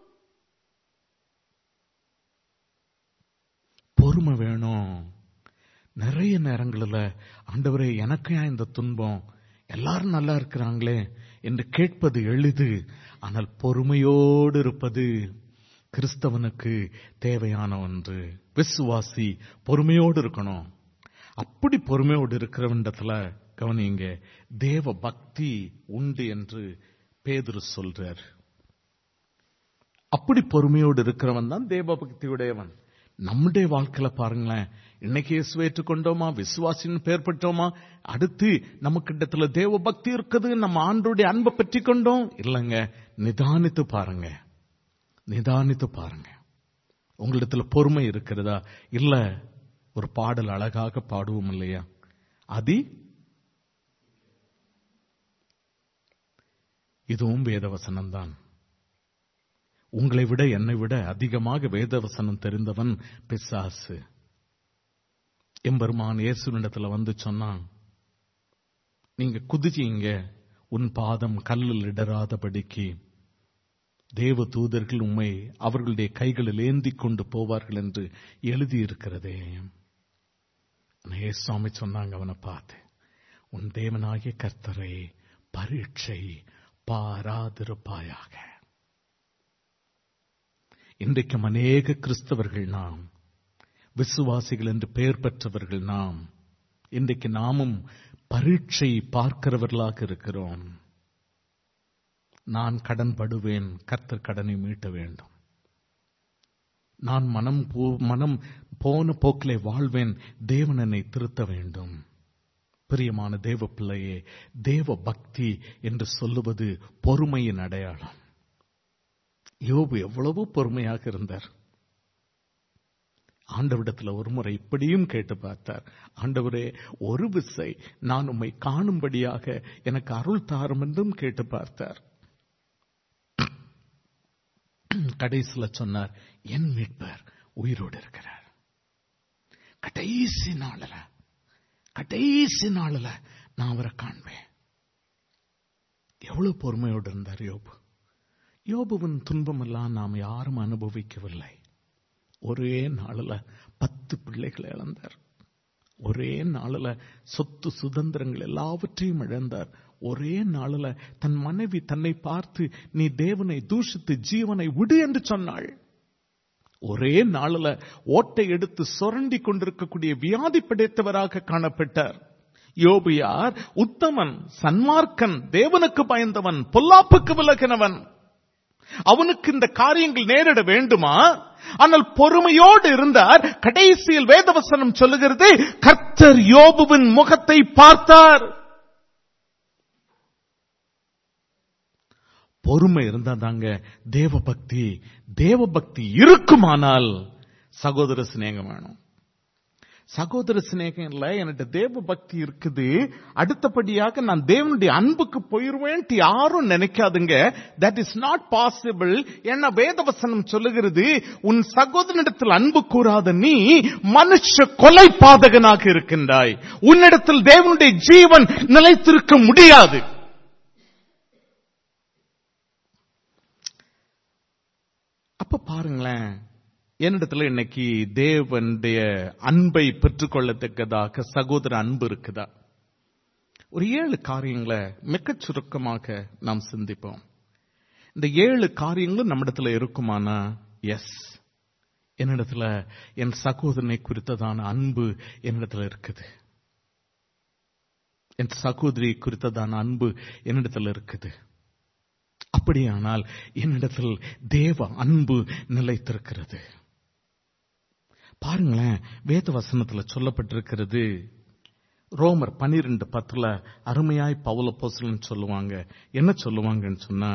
பொறுமை வேணும். நிறைய நேரங்களில் ஆண்டவரே எனக்கு ஏன் இந்த துன்பம், எல்லாரும் நல்லா இருக்கிறாங்களே என்று கேட்பது எளிது. ஆனால் பொறுமையோடு இருப்பது கிறிஸ்தவனுக்கு தேவையான ஒன்று. விசுவாசி பொறுமையோடு இருக்கணும். அப்படி பொறுமையோடு இருக்கிறவண்டத்துல கவனிங்க, தேவ பக்தி உண்டு என்று பேதுரு சொல்றார். அப்படி பொறுமையோடு இருக்கிறவன் தான் தேவ பக்தியுடையவன். நம்முடைய வாழ்க்கையில பாருங்களேன், இன்னைக்கு இயேசுவை ஏற்றுக்கொண்டோமா, விசுவாசின்னு பெயர் பெற்றோமா, அடுத்து நமக்கு இடத்துல தேவ பக்தி இருக்குது, நம்ம ஆண்டோடைய அன்பை பற்றி கொண்டோம் இல்லைங்க. நிதானித்து பாருங்க, நிதானித்து பாருங்க. உங்களிடத்துல பொறுமை இருக்கிறதா? இல்ல ஒரு பாடல் அழகாக பாடுவோம் இல்லையா, இதுவும் வேதவசனம் தான். உங்களை விட என்னை விட அதிகமாக வேதவசனம் தெரிந்தவன் பிசாசு. எம்பெருமான் இயேசுவினிடத்துல வந்து சொன்னான், நீங்க குதிச்சீங்க, உன் பாதம் கல்லில் இடராதபடிக்கு தேவ தூதர்கள் உம்மை அவர்களுடைய கைகளில் ஏந்தி கொண்டு போவார்கள் என்று எழுதியிருக்கிறதே. சுவாமி சொன்னாங்க அவனை பார்த்து, உன் தேவனாகிய கர்த்தரை பரீட்சை பாராதிருப்பாயாக. இன்றைக்கும் அநேக கிறிஸ்தவர்கள் நாம், விசுவாசிகள் என்று பெயர் பெற்றவர்கள் நாம், இன்றைக்கு நாமும் பரீட்சை பார்க்கிறவர்களாக இருக்கிறோம். நான் கடன் படுவேன், கர்த்தர் கடனை மீட்ட வேண்டும். நான் மனம் போன போக்கிலே வாழ்வேன், தேவன் என்னை திருத்த வேண்டும். பிரியமான தேவ பிள்ளையே, தேவ பக்தி என்று சொல்லுவது பொறுமையின் அடையாளம். யோபு எவ்வளவு பொறுமையாக இருந்தார். ஆண்டவரிடத்தில் ஒரு முறை இப்படியும் கேட்டு பார்த்தார், ஆண்டவரே, ஒரு விசை நான் உம்மை காணும்படியாக எனக்கு அருள் தாரும் என்றும் கேட்டு பார்த்தார். கடைசில சொன்னார், என் மீட்பர் உயிரோடு இருக்கிறார். கடைசி நாளில் நான் அவரை காண்பேன். எவ்வளவு பொறுமையோடு இருந்தார் யோபு. யோபுவின் துன்பம் எல்லாம் நாம் யாரும் அனுபவிக்கவில்லை. ஒரே நாளில் 10 பிள்ளைகளை இழந்தார். ஒரே நாளில் சொத்து சுதந்திரங்கள் எல்லாவற்றையும் இழந்தார். ஒரே நாளில் தன் மனைவி தன்னை பார்த்து, நீ தேவனை தூஷித்து ஜீவனை விடு என்று சொன்னாள். ஒரே நாளில் ஓட்டை எடுத்து சுரண்டி கொண்டிருக்கக்கூடிய வியாதி படைத்தவராக காணப்பட்டார். யோபு யார்? உத்தமன், சன்மார்க்கன், தேவனுக்கு பயந்தவன், பொல்லாப்புக்கு விலகினவன். அவனுக்கு இந்த காரியங்கள் நேரிட வேண்டுமா? ஆனால் பொறுமையோடு இருந்தார். கடைசியில் வேதவசனம் சொல்லுகிறது, கர்த்தர் யோபுவின் முகத்தை பார்த்தார். பொறுமை இருந்தா தாங்க தேவபக்தி. தேவபக்தி இருக்குமானால் சகோதர சிநேகம் வேணும். சகோதர சிநேகம் இல்ல, என்கிட்ட தேவ பக்தி இருக்குது, அடுத்தபடியாக நான் தேவனுடைய அன்புக்கு போயிருவேன் யாரும் நினைக்காதுங்க. That is not possible. ஏன்னா வேதவசனம் சொல்லுகிறது, உன் சகோதரனிடத்தில் அன்பு கூறாத நீ மனுஷ கொலை பாதகனாக இருக்கின்றாய். உன்னிடத்தில் தேவனுடைய ஜீவன் நிலைத்திருக்க முடியாது. அப்ப பாருங்களேன், என்னிடத்துல இன்னைக்கு தேவனுடைய அன்பை பெற்றுக்கொள்ளத்தக்கதாக சகோதர அன்பு இருக்குதா? ஒரு 7 காரியங்களை மிக சுருக்கமாக நாம் சிந்திப்போம். இந்த 7 காரியங்களும் நம்மிடத்துல இருக்குமானா, எஸ், என்னிடத்துல என் சகோதரனை குறித்ததான அன்பு என்னிடத்துல இருக்குது. என் சகோதரி குறித்ததான அன்பு என்னிடத்துல இருக்குது. அப்படியானால் என்னிடத்தில் தேவ அன்பு நிலைத்திருக்கிறது. பாருங்களேன், வேத வசனத்துல சொல்லப்பட்டிருக்கிறது. ரோமர் 12:10 அருமையாய் பவுல் அப்போஸ்தலன் சொல்லுவாங்க. என்ன சொல்லுவாங்கன்னு சொன்னா,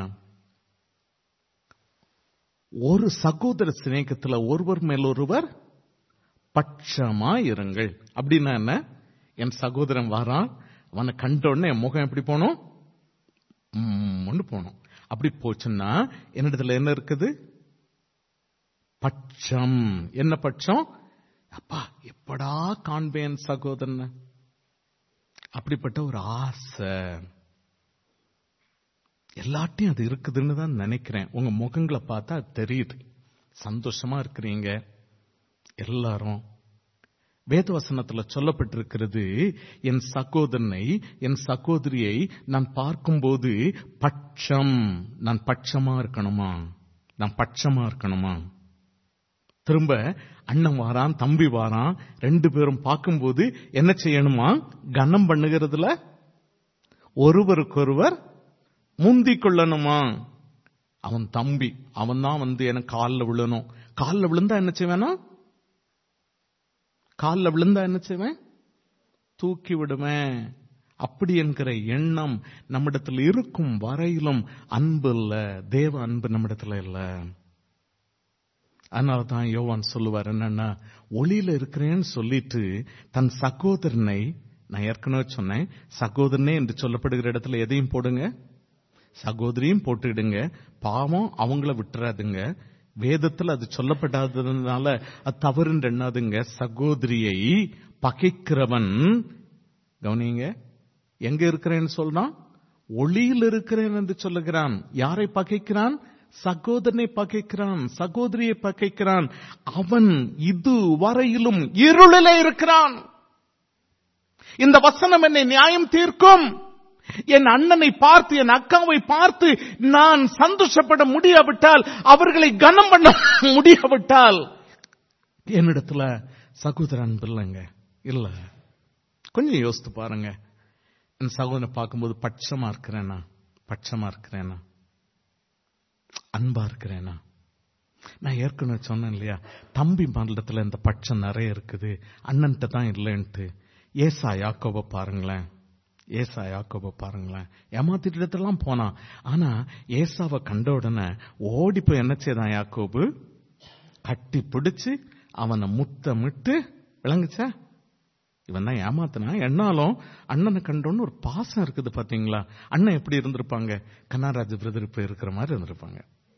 ஒரு சகோதர சிநேகத்துல ஒருவர் மேல் ஒருவர் பட்சமாயிருங்கள். அப்படின்னா என்ன? என் சகோதரன் வாரான், அவனை கண்ட உடனே என் முகம் எப்படி போனோம்? போனோம். அப்படி போச்சுன்னா என்னிடத்துல என்ன இருக்குது? பட்சம். என்ன பட்சம்? அப்பா எப்படா காண்பேன் சகோதரன், அப்படிப்பட்ட ஒரு ஆசை எல்லாத்தையும் அது இருக்குதுன்னு தான் நினைக்கிறேன். உங்க முகங்களை பார்த்தா அது தெரியுது. சந்தோஷமா இருக்கிறீங்க எல்லாரும். வேதவசனத்துல சொல்லப்பட்டிருக்கிறது, என் சகோதரனை என் சகோதரியை நான் பார்க்கும்போது பட்சம், நான் பட்சமா இருக்கணுமா? நான் பட்சமா இருக்கணுமா? திரும்ப அண்ணன் வாரான், தம்பி வாரான், 2 பேரும் பார்க்கும்போது என்ன செய்யணுமா? கனம் பண்ணுகிறதுல ஒருவருக்கொருவர் முந்திக் கொள்ளணுமா? அவன் தம்பி, அவன் தான் எனக்கு காலில் விழணும். காலில் விழுந்தா என்ன செய்வேனா? காலில் விழுந்தா என்ன செய்வேன்? தூக்கி விடுவேன். அப்படி என்கிற எண்ணம் நம்மிடத்தில் இருக்கும் வரையிலும் அன்பு இல்ல, தேவ அன்பு நம்மிடத்துல இல்ல. அதனாலதான் யோவான் சொல்லுவார், என்னன்னா, ஒளியில இருக்கிறேன்னு சொல்லிட்டு தன் சகோதரனை, நான் ஏற்கனவே சொன்னேன், சகோதரனே என்று சொல்லப்படுகிற இடத்துல எதையும் போடுங்க, சகோதரியும் போட்டுடுங்க. பாவம் அவங்கள விட்டுறாதுங்க. வேதத்தில் அது சொல்லப்படாததுனால அது தவறுன்னு எண்ணாதுங்க. சகோதரியை பகைக்கிறவன், கவனிங்க, எங்க இருக்கிறேன்னு சொல்றான்? ஒளியில் இருக்கிறேன் என்று சொல்லுகிறான். யாரை பகைக்கிறான்? சகோதரனை பகைக்கிறான், சகோதரியை பகைக்கிறான். அவன் இது வரையிலும் இருளிலே இருக்கிறான். இந்த வசனம் என்னை நியாயம் தீர்க்கும். என் அண்ணனை பார்த்து, என் அக்காவை பார்த்து நான் சந்தோஷப்பட முடியாவிட்டால், அவர்களை கனம் பண்ண முடியாவிட்டால், என்னிடத்துல சகோதர அன்பு இல்லைங்க. இல்ல, கொஞ்சம் யோசித்து பாருங்க. என் சகோதரனை பார்க்கும்போது பட்சமா இருக்கிறேனா? பட்சமா இருக்கிறேனா? அன்பா இருக்கிறேனா? நான் ஏற்கனவே சொன்னேன் இல்லையா, தம்பி மாநிலத்துல இந்த பட்சம் நிறைய இருக்குது, அண்ணன்ட்ட தான் இல்லைன்ட்டு. ஏசா யாக்கோபை பாருங்களேன், ஏசா யாக்கோபை பாருங்களேன். ஏமாத்திட்டு இடத்துலாம் போனான். ஆனா ஏசாவை கண்ட உடனே ஓடி போய் என்ன செய்தான் யாக்கோபு? கட்டி பிடிச்சு அவனை முத்தமிட்டு, விளங்குச்சா? இவன் தான் ஏமாத்தினா. என்னாலும் அண்ணனை கண்டோன்னு ஒரு பாசம் இருக்குது பாத்தீங்களா? அண்ணன் எப்படி இருந்திருப்பாங்க? கண்ணாராஜ் பிரதர் இப்ப இருக்கிற மாதிரி இருந்திருப்பாங்க.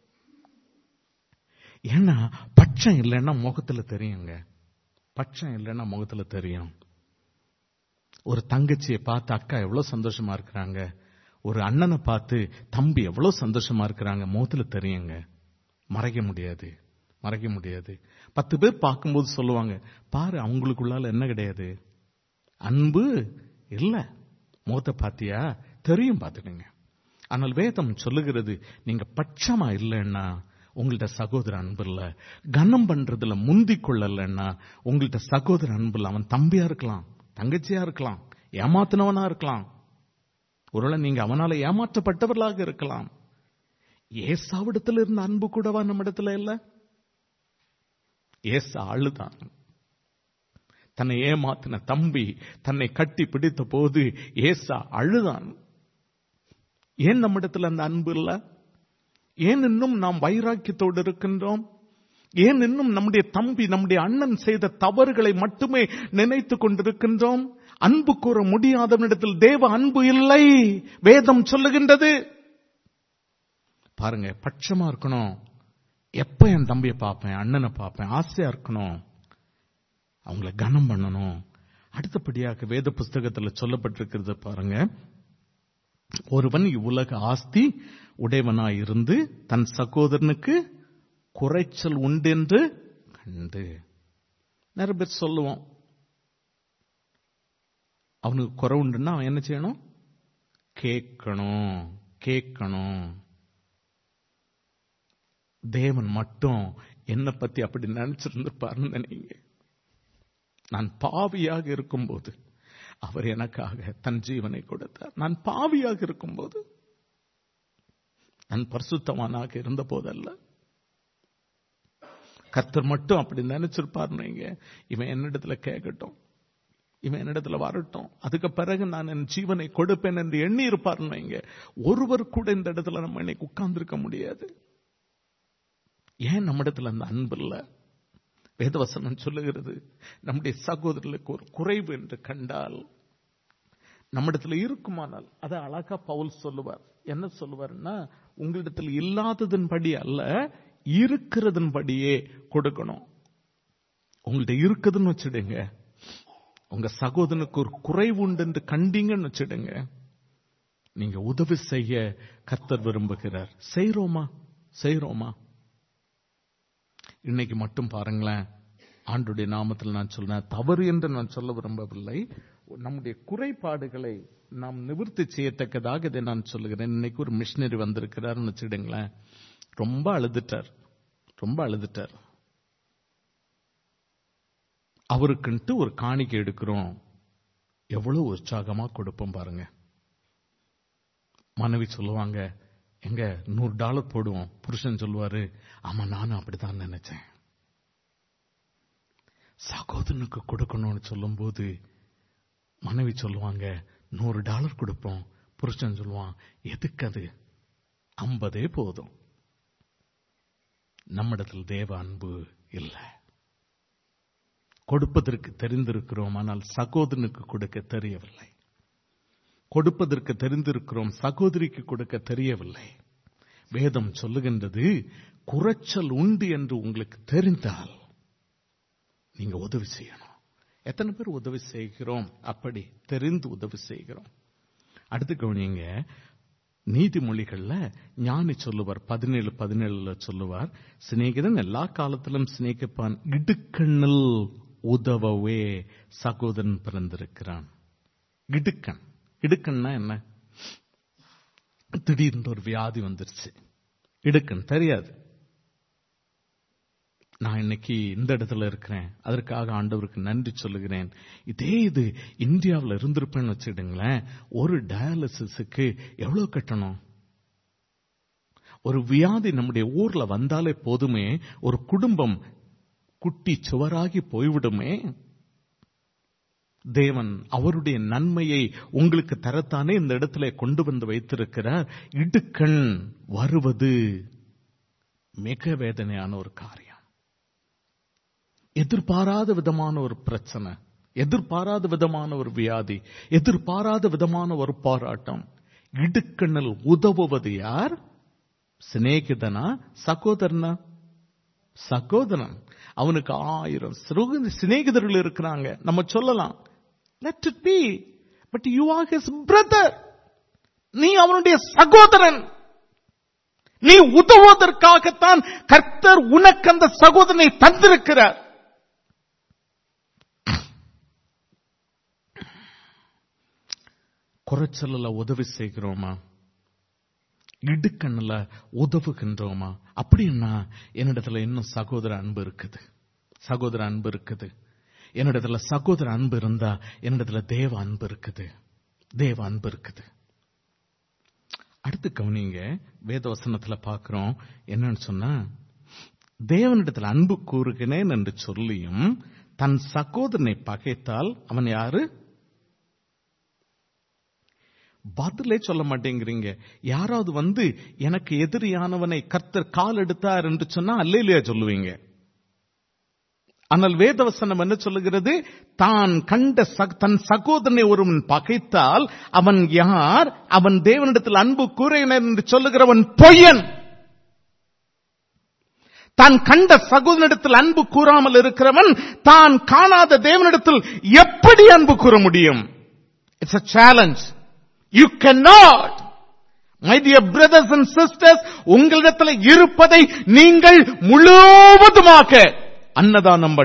ஏன்னா பட்சம் இல்லைன்னா முகத்துல தெரியுங்க. பட்சம் இல்லைன்னா முகத்துல தெரியும். ஒரு தங்கச்சியை பார்த்து அக்கா எவ்வளவு சந்தோஷமா இருக்கிறாங்க, ஒரு அண்ணனை பார்த்து தம்பி எவ்வளவு சந்தோஷமா இருக்கிறாங்க, முகத்துல தெரியுங்க. மறைக்க முடியாது, மறைக்க முடியாது. 10 பேர் பார்க்கும்போது சொல்லுவாங்க, பாரு அவங்களுக்குள்ளால என்ன கிடையாது, அன்பு இல்ல. முகத்தை பார்த்தியா? தெரியும், பார்த்துடுங்க. ஆனால் வேதம் சொல்லுகிறது, நீங்க பட்சமா இல்லைன்னா உங்கள்ட்ட சகோதர அன்பு இல்ல. கனம் பண்றதுல முந்திக் கொள்ளலன்னா உங்கள்ட்ட சகோதர அன்பு இல்ல. அவன் தம்பியா இருக்கலாம், தங்கச்சியா இருக்கலாம், ஏமாத்தினவனா இருக்கலாம், ஒருவேளை நீங்க அவனால ஏமாற்றப்பட்டவர்களாக இருக்கலாம். ஏசாவிடத்துல இருந்த அன்பு கூடவா நம்ம இடத்துல இல்ல? ஏசா அழுதான். தன்னை ஏமாத்தின தம்பி தன்னை கட்டி பிடித்த போது ஏசா அழுதான். ஏன் நம்ம இடத்துல அந்த அன்பு இல்ல? ஏன் இன்னும் நாம் வைராக்கியத்தோடு இருக்கின்றோம்? ஏன் இன்னும் நம்முடைய தம்பி நம்முடைய அண்ணன் செய்த தவறுகளை மட்டுமே நினைத்துக் கொண்டிருக்கின்றோம்? அன்பு கூற முடியாதவனிடத்தில் தேவ அன்பு இல்லை, வேதம் சொல்லுகின்றது. பாருங்க, பட்சமா இருக்கணும். எப்ப என் தம்பியை பார்ப்பேன், அண்ணனை பார்ப்பேன், ஆசையா இருக்கணும், அவங்கள கனம் பண்ணணும். அடுத்தபடியாக வேத புஸ்தகத்தில் சொல்லப்பட்டிருக்கிறது பாருங்க, ஒருவன் இவ்வுலக ஆஸ்தி உடையவனாயிருந்து தன் சகோதரனுக்கு குறைச்சல் உண்டென்று கண்டு. நிறைய பேர் சொல்லுவோம், அவனுக்கு குறை உண்டுன்னா அவன் என்ன செய்யணும்? கேட்கணும். தேவன் மட்டும் என்னை பத்தி அப்படி நினைச்சிருந்திருப்பாருன்னு நினைங்க. நான் பாவியாக இருக்கும்போது அவர் எனக்காக தன் ஜீவனை கொடுத்தார். நான் பாவியாக இருக்கும்போது, நான் பரிசுத்தவானாக இருந்த போதல்ல. கர்த்தர் மட்டும் அப்படி நினைச்சிருப்பாருன்னு, இவன் என்னிடத்துல கேட்கட்டும், இவன் என்னிடத்துல வரட்டும், அதுக்கு பிறகு நான் என் ஜீவனை கொடுப்பேன் என்று எண்ணி இருப்பாருன்னு. ஒருவர் கூட இந்த இடத்துல நம்ம இன்னைக்கு உட்கார்ந்திருக்க முடியாது. ஏன் நம்ம இடத்துல அந்த அன்பு இல்ல? வேதவசனம் சொல்லுகிறது, நம்முடைய சகோதரர்களுக்கு ஒரு குறைவு என்று கண்டால் நம்மிடத்துல இருக்குமானால், அதை அழகா பவுல் சொல்லுவார். என்ன சொல்லுவார்னா, உங்களிடத்தில் இல்லாததன் படி அல்ல, இருக்கிறதன் படியே கொடுக்கணும். உங்கள்ட்ட இருக்குதுன்னு வச்சிடுங்க, உங்க சகோதரனுக்கு ஒரு குறைவு உண்டு என்று கண்டீங்கன்னு வச்சிடுங்க, நீங்க உதவி செய்ய கர்த்தர் விரும்புகிறார். செய்றோமா? இன்னைக்கு மட்டும் பாருங்களேன், ஆண்டுடைய நாமத்தில் நான் சொல்றேன், தவறு என்று நான் சொல்ல விரும்பவில்லை, நம்முடைய குறைபாடுகளை நாம் நிவர்த்தி செய்யத்தக்கதாக இதை நான் சொல்லுகிறேன். இன்னைக்கு ஒரு மிஷினரி வந்திருக்கிறார்னு வச்சுடுங்களேன், ரொம்ப அழுதுட்டார். அவருக்குன்ட்டு ஒரு காணிக்கை எடுக்கிறோம், எவ்வளவு உற்சாகமா கொடுப்போம் பாருங்க. மனைவி சொல்லுவாங்க, எங்க $100 போடுவோம். புருஷன் சொல்லுவாரு, ஆமா நானும் அப்படித்தான் நினைச்சேன். சகோதரனுக்கு கொடுக்கணும்னு சொல்லும் போது மனைவி சொல்லுவாங்க, $100 கொடுப்போம். புருஷன் சொல்லுவான், எதுக்கு அது, 50 போதும். நம்மிடத்தில் தேவ அன்பு இல்லை. கொடுப்பதற்கு தெரிந்திருக்கிறோம், ஆனால் சகோதரனுக்கு கொடுக்க தெரியவில்லை. கொடுப்பதற்கு தெரிந்திருக்கிறோம், சகோதரிக்கு கொடுக்க தெரியவில்லை. வேதம் சொல்லுகின்றது, குறைச்சல் உண்டு என்று உங்களுக்கு தெரிந்தால் நீங்க உதவி செய்யணும். எத்தனை பேர் உதவி செய்கிறோம்? அப்படி தெரிந்து உதவி செய்கிறோம். அடுத்து கவனிங்க, நீதிமொழிகள்ல ஞானி சொல்லுவார், 17:17 சொல்லுவார், சிநேகிதன் எல்லா காலத்திலும் சிநேகிப்பான், இடுக்கண்ணில் உதவவே சகோதரன் பிறந்திருக்கிறான். இடுக்கன்னா என்ன? திடீர்னு ஒரு வியாதி வந்துருச்சு, இடுக்கன் தெரியாது. நான் இன்னைக்கு இந்த இடத்துல இருக்கிறேன், அதற்காக ஆண்டவருக்கு நன்றி சொல்லுகிறேன். இது இந்தியாவில் இருந்திருப்பேன்னு வச்சுடுங்களேன், ஒரு டயாலிசிஸுக்கு எவ்வளவு கட்டணும்? ஒரு வியாதி நம்முடைய ஊர்ல வந்தாலே போதுமே, ஒரு குடும்பம் குட்டி சுவராகி போய்விடுமே. தேவன் அவருடைய நன்மையை உங்களுக்கு தரத்தானே இந்த இடத்துல கொண்டு வந்து வைத்திருக்கிறார். இடுக்கண் வருவது மிக வேதனையான ஒரு காரியம். எதிர்பாராத விதமான ஒரு பிரச்சனை, எதிர்பாராத விதமான ஒரு வியாதி, எதிர்பாராத விதமான ஒரு போராட்டம். இடுக்கண்ணில் உதவுவது யார்? சிநேகிதனா, சகோதரனா? சகோதரன். அவனுக்கு 1000 சிநேகிதர்கள் இருக்கிறாங்க. நம்ம சொல்லலாம், let it be, but you are his brother. நீ அவனுடைய சகோதரன். நீ உதவுவதற்காகத்தான் கர்த்தர் உனக்கு அந்த சகோதரனை தந்திருக்கிறார். குறைச்சல்ல உதவி செய்கிறோமா? இடுக்கண்ணுல உதவுகின்றோமா? அப்படின்னா என்னிடத்துல இன்னும் சகோதர அன்பு இருக்குது, சகோதர அன்பு இருக்குது. என்னிடத்துல சகோதர அன்பு இருந்தா என்னிடத்துல தேவ அன்பு இருக்குது, தேவ அன்பு இருக்குது. அடுத்து கவனிங்க, வேதவசனத்துல பார்க்கிறோம் என்னன்னு சொன்னா, தேவனிடத்தில் அன்பு கூறுகிறேன் என்று சொல்லியும் தன் சகோதரனை பகைத்தால் அவன் யாரு? பதிலே சொல்ல மாட்டேங்கிறீங்க. யாராவது எனக்கு எதிரியானவனை கர்த்தர் கால் எடுத்தார் என்று சொன்னா அல்லேலூயா சொல்லுவீங்க. ஆனால் வேதவசனம் என்ன சொல்லுகிறது? தான் கண்ட தன் சகோதரனை ஒருவன் பகைத்தால் அவன் யார்? அவன் தேவனிடத்தில் அன்பு கூறுகிறேன் என்று சொல்லுகிறவன் பொய்யன். தான் கண்ட சகோதரனிடத்தில் அன்பு கூறாமல் இருக்கிறவன் தான் காணாத தேவனிடத்தில் எப்படி அன்பு கூற முடியும்? It's a challenge. You cannot. My dear brothers and sisters, உங்களிடத்தில் இருப்பதை நீங்கள் முழுவதுமாக அன்னதானம்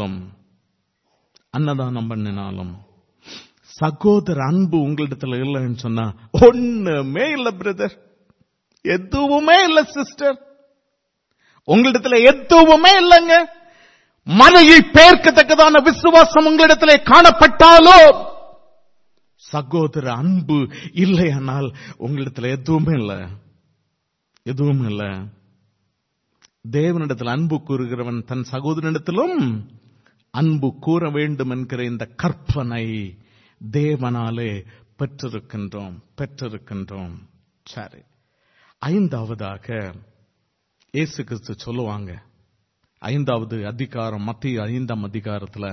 பண்ணினாலும் சகோதர அன்பு உங்களிடத்தில் இல்லைன்னு சொன்னா ஒண்ணுமே இல்ல பிரதர், எதுவுமே இல்ல சிஸ்டர், உங்களிடத்துல எதுவுமே இல்லைங்க. மலையை பெயர்க்கத்தக்கதான விசுவாசம் உங்களிடத்திலே காணப்பட்டாலோ சகோதர அன்பு இல்லையானால் உங்களிடத்துல எதுவுமே இல்ல. தேவனிடத்தில் அன்பு கூறுகிறவன் தன் சகோதரனிடத்திலும் அன்பு கூற வேண்டும் என்கிற இந்த கற்பனை தேவனாலே பெற்றிருக்கின்றோம். சரி, ஐந்தாவதாக இயேசு கிறிஸ்து சொல்லுவாங்க, 5வது அதிகாரம், மத்திய 5ஆம் அதிகாரத்துல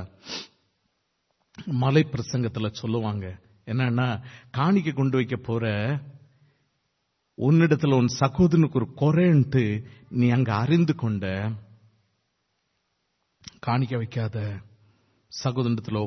மலை பிரசங்கத்துல சொல்லுவாங்க என்னன்னா, காணிக்கை கொண்டு வைக்க போற உன்னிடத்துல உன் சகோதரனுக்கு ஒரு குறைன்ட்டு நீ அங்க அறிந்து கொண்ட, காணிக்க வைக்காத, சகோதரனிடத்துல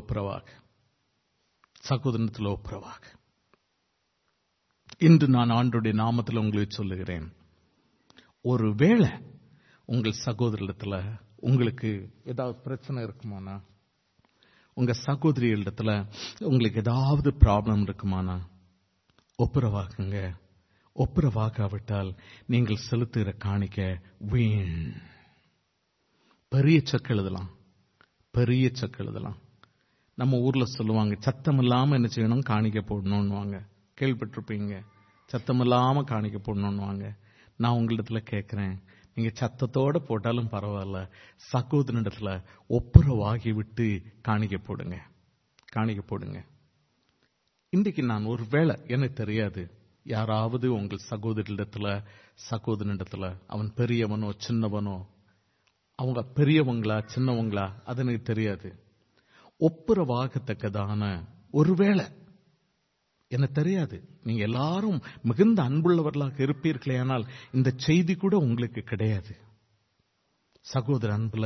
ஒப்புரவாக. இன்று நான் ஆண்டவருடைய நாமத்தில் உங்களுக்கு சொல்லுகிறேன், ஒருவேளை உங்கள் சகோதரிடத்துல உங்களுக்கு ஏதாவது பிரச்சனை இருக்குமானா, உங்க சகோதரிகளிடத்துல உங்களுக்கு ஏதாவது ப்ராப்ளம் இருக்குமானா ஒப்புரவாக்குங்க. ஒப்புரவாக்காவிட்டால் நீங்கள் செலுத்துகிற காணிக்க வீண். பெரிய செக் எழுதலாம். நம்ம ஊர்ல சொல்லுவாங்க, சத்தம் இல்லாம என்ன செய்யணும், காணிக்க போடணும்னுவாங்க. கேள்விப்பட்டிருப்பீங்க, சத்தம் இல்லாம காணிக்க போடணும்னுவாங்க. நான் உங்களிடத்துல கேட்கிறேன், நீங்க சத்தத்தோட போட்டாலும் பரவாயில்ல, சகோதரனிடத்துல ஒப்புரவாகி விட்டு காணிக்க போடுங்க. இன்றைக்கு நான் ஒரு வேளை எனக்கு தெரியாது, யாராவது உங்கள் சகோதரனிடத்துல அவன் பெரியவனோ சின்னவனோ, அவங்க பெரியவங்களா சின்னவங்களா அது எனக்கு தெரியாது, ஒப்புரவாகத்தக்கதான ஒருவேளை எனக்கு தெரியாது, நீங்க எல்லாரும் மிகுந்த அன்புள்ளவர்களாக இருப்பீர்களே, ஆனால் இந்த செய்தி கூட உங்களுக்கு கிடையாது. சகோதர அன்புல